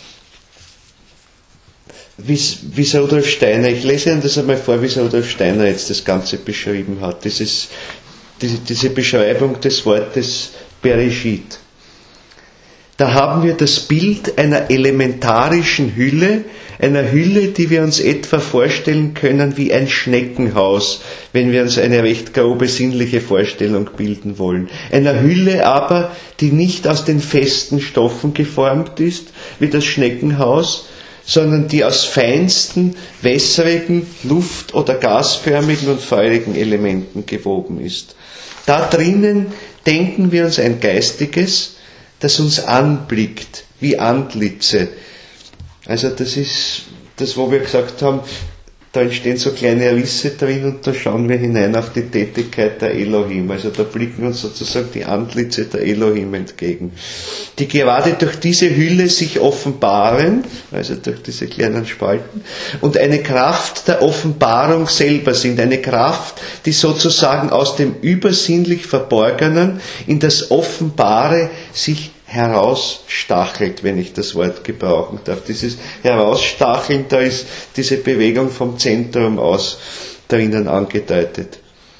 wie Rudolf Steiner, ich lese Ihnen das einmal vor, wie Rudolf Steiner jetzt das Ganze beschrieben hat, diese Beschreibung des Wortes Bereshit. da haben wir das Bild einer elementarischen Hülle, einer Hülle, die wir uns etwa vorstellen können wie ein Schneckenhaus, wenn wir uns eine recht grobe sinnliche Vorstellung bilden wollen. Einer Hülle aber, die nicht aus den festen Stoffen geformt ist, wie das Schneckenhaus, sondern die aus feinsten, wässrigen, luft- oder gasförmigen und feurigen Elementen gewoben ist. Da drinnen denken wir uns ein Geistiges, das uns anblickt, wie Antlitze. Also das ist das, wo wir gesagt haben, da entstehen so kleine Risse drin und da schauen wir hinein auf die Tätigkeit der Elohim. Also da blicken uns sozusagen die Antlitze der Elohim entgegen, die gerade durch diese Hülle sich offenbaren, also durch diese kleinen Spalten, und eine Kraft der Offenbarung selber sind, eine Kraft, die sozusagen aus dem übersinnlich Verborgenen in das Offenbare sich herausstachelt, wenn ich das Wort gebrauchen darf. Dieses Herausstacheln, da ist diese Bewegung vom Zentrum aus drinnen angedeutet.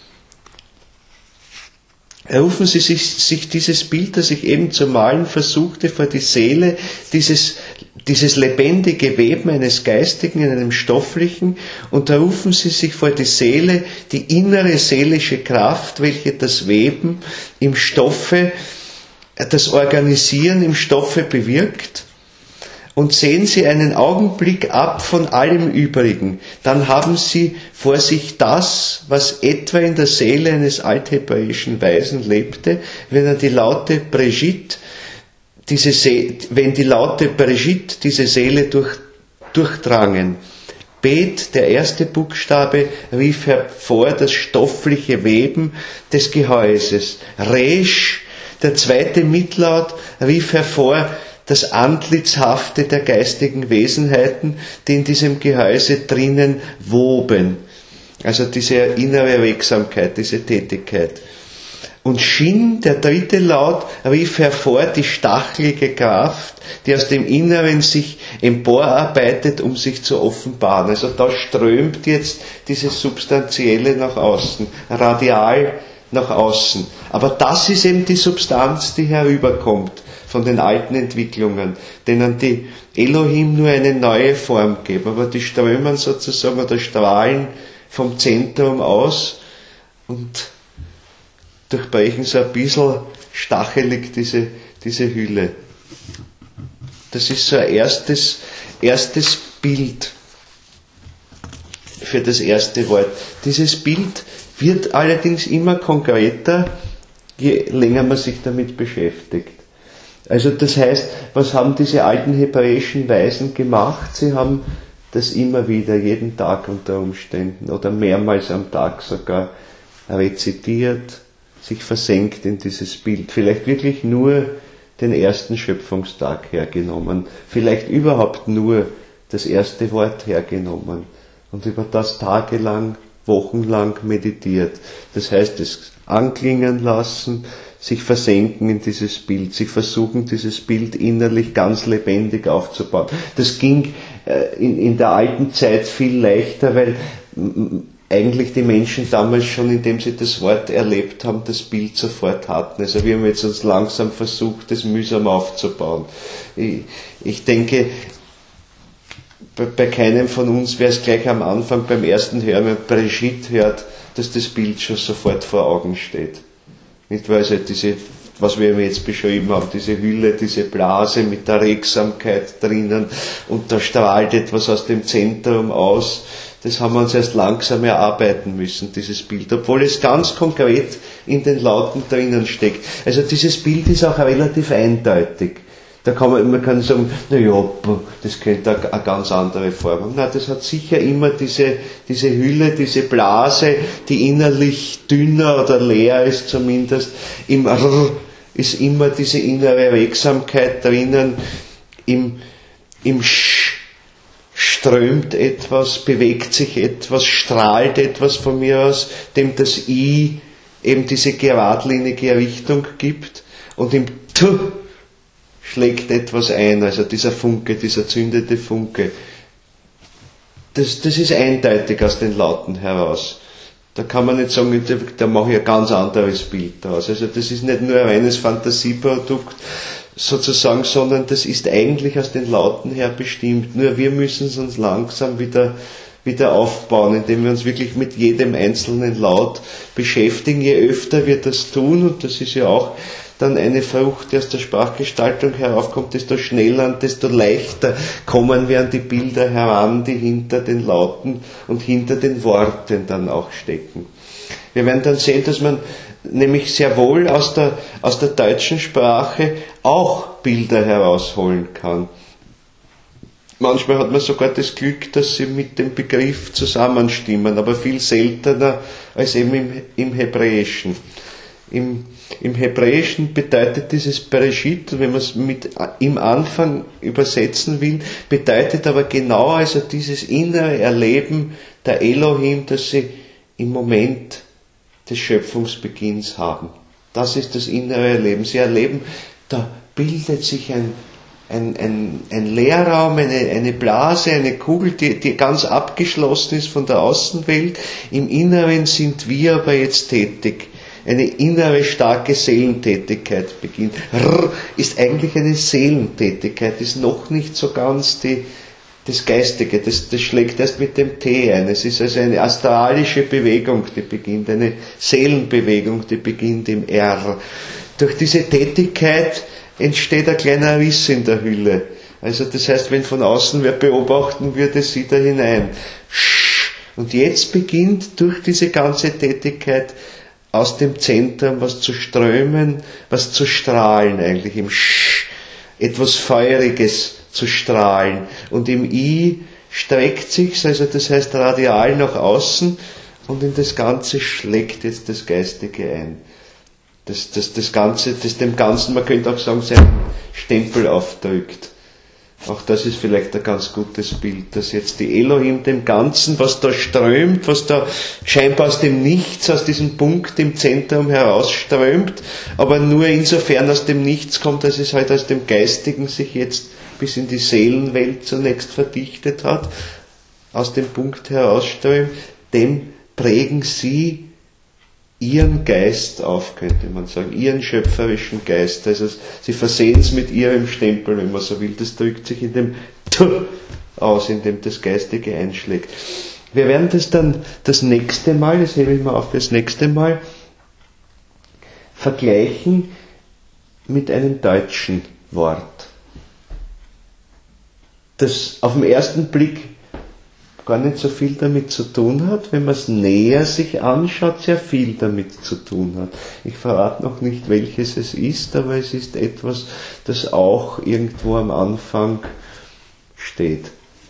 Rufen Sie sich dieses Bild, das ich eben zu malen versuchte, vor die Seele, dieses lebendige Weben eines Geistigen in einem Stofflichen, und da rufen Sie sich vor die Seele, die innere seelische Kraft, welche das Weben im Stoffe, das Organisieren im Stoffe bewirkt, und sehen Sie einen Augenblick ab von allem Übrigen, dann haben Sie vor sich das, was etwa in der Seele eines althebräischen Weisen lebte, wenn die Laute Brigitte diese Seele durchdrangen. Bet, der erste Buchstabe, rief hervor das stoffliche Weben des Gehäuses. Resch, der zweite Mitlaut, rief hervor das Antlitzhafte der geistigen Wesenheiten, die in diesem Gehäuse drinnen woben. Also diese innere Wirksamkeit, diese Tätigkeit. Und Shin, der dritte Laut, rief hervor die stachelige Kraft, die aus dem Inneren sich emporarbeitet, um sich zu offenbaren. Also da strömt jetzt dieses Substanzielle nach außen, radial nach außen. Aber das ist eben die Substanz, die herüberkommt von den alten Entwicklungen, denen die Elohim nur eine neue Form geben. Aber die strömen sozusagen oder strahlen vom Zentrum aus und durchbrechen so ein bisschen stachelig diese Hülle. Das ist so ein erstes Bild für das erste Wort. Dieses Bild wird allerdings immer konkreter, je länger man sich damit beschäftigt. Also das heißt, was haben diese alten hebräischen Weisen gemacht? Sie haben das immer wieder, jeden Tag unter Umständen oder mehrmals am Tag sogar rezitiert, sich versenkt in dieses Bild. Vielleicht wirklich nur den ersten Schöpfungstag hergenommen, vielleicht überhaupt nur das erste Wort hergenommen und über das tagelang, wochenlang meditiert. Das heißt, es anklingen lassen, sich versenken in dieses Bild, sich versuchen, dieses Bild innerlich ganz lebendig aufzubauen. Das ging in der alten Zeit viel leichter, weil eigentlich die Menschen damals schon, indem sie das Wort erlebt haben, das Bild sofort hatten. Also wir haben jetzt uns langsam versucht, das mühsam aufzubauen. Ich denke, bei keinem von uns wäre es gleich am Anfang beim ersten Hören, wenn Brigitte hört, dass das Bild schon sofort vor Augen steht. Nicht, weil es halt was wir jetzt beschrieben haben, diese Hülle, diese Blase mit der Regsamkeit drinnen und da strahlt etwas aus dem Zentrum aus. Das haben wir uns erst langsam erarbeiten müssen, dieses Bild, obwohl es ganz konkret in den Lauten drinnen steckt. Also dieses Bild ist auch relativ eindeutig. Da man kann sagen, das könnte eine ganz andere Form haben. Nein, das hat sicher immer diese Hülle, diese Blase, die innerlich dünner oder leer ist zumindest. Im R ist immer diese innere Wirksamkeit drinnen. Im Sch strömt etwas, bewegt sich etwas, strahlt etwas von mir aus, dem das I eben diese geradlinige Richtung gibt. Und im T schlägt etwas ein, also dieser Funke, dieser zündende Funke. Das ist eindeutig aus den Lauten heraus. Da kann man nicht sagen, da mache ich ein ganz anderes Bild daraus. Also das ist nicht nur ein reines Fantasieprodukt sozusagen, sondern das ist eigentlich aus den Lauten her bestimmt. Nur wir müssen es uns langsam wieder aufbauen, indem wir uns wirklich mit jedem einzelnen Laut beschäftigen. Je öfter wir das tun, und das ist ja auch dann eine Frucht, die aus der Sprachgestaltung heraufkommt, desto schneller und desto leichter kommen wir an die Bilder heran, die hinter den Lauten und hinter den Worten dann auch stecken. Wir werden dann sehen, dass man nämlich sehr wohl aus der deutschen Sprache auch Bilder herausholen kann. Manchmal hat man sogar das Glück, dass sie mit dem Begriff zusammenstimmen, aber viel seltener als eben im Hebräischen. Im Hebräischen bedeutet dieses Bereshit, wenn man es mit im Anfang übersetzen will, bedeutet aber genau also dieses innere Erleben der Elohim, das sie im Moment des Schöpfungsbeginns haben. Das ist das innere Erleben. Sie erleben, da bildet sich ein Leerraum, eine Blase, eine Kugel, die ganz abgeschlossen ist von der Außenwelt. Im Inneren sind wir aber jetzt tätig. Eine innere, starke Seelentätigkeit beginnt. Ist eigentlich eine Seelentätigkeit, ist noch nicht so ganz das Geistige, das schlägt erst mit dem T ein. Es ist also eine astralische Bewegung, die beginnt, eine Seelenbewegung, die beginnt im R. Durch diese Tätigkeit entsteht ein kleiner Riss in der Hülle. Also das heißt, wenn von außen wer beobachten würde, sieht er hinein. Und jetzt beginnt durch diese ganze Tätigkeit aus dem Zentrum was zu strömen, was zu strahlen eigentlich, im etwas Feuriges zu strahlen. Und im I streckt sich's, also das heißt radial nach außen, und in das Ganze schlägt jetzt das Geistige ein. Das Ganze, das dem Ganzen, man könnte auch sagen, seinen Stempel aufdrückt. Auch das ist vielleicht ein ganz gutes Bild, dass jetzt die Elohim dem Ganzen, was da strömt, was da scheinbar aus dem Nichts, aus diesem Punkt im Zentrum herausströmt, aber nur insofern aus dem Nichts kommt, dass es halt aus dem Geistigen sich jetzt bis in die Seelenwelt zunächst verdichtet hat, aus dem Punkt herausströmt, dem prägen sie ihren Geist auf, könnte man sagen, ihren schöpferischen Geist. Also sie versehen es mit ihrem Stempel, wenn man so will. Das drückt sich in dem T aus, in dem das Geistige einschlägt. Wir werden das dann das nächste Mal, das hebe ich mal auf fürs nächste Mal, vergleichen mit einem deutschen Wort, das auf den ersten Blick gar nicht so viel damit zu tun hat, wenn man es näher sich anschaut, sehr viel damit zu tun hat. Ich verrate noch nicht, welches es ist, aber es ist etwas, das auch irgendwo am Anfang steht.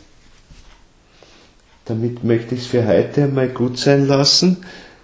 Damit möchte ich es für heute einmal gut sein lassen.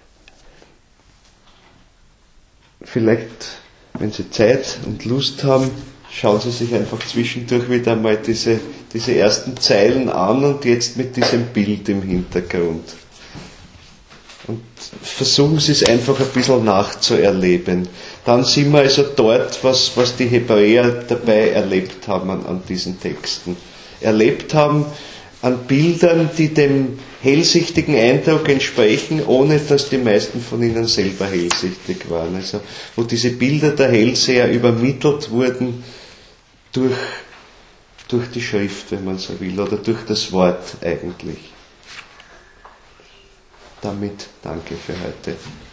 Vielleicht, wenn Sie Zeit und Lust haben, schauen Sie sich einfach zwischendurch wieder einmal diese ersten Zeilen an und jetzt mit diesem Bild im Hintergrund. Und versuchen Sie es einfach ein bisschen nachzuerleben. Dann sind wir also dort, was die Hebräer dabei erlebt haben an diesen Texten. Erlebt haben an Bildern, die dem hellsichtigen Eindruck entsprechen, ohne dass die meisten von ihnen selber hellsichtig waren. Also wo diese Bilder der Hellseher übermittelt wurden durch die Schrift, wenn man so will, oder durch das Wort eigentlich. Damit danke für heute.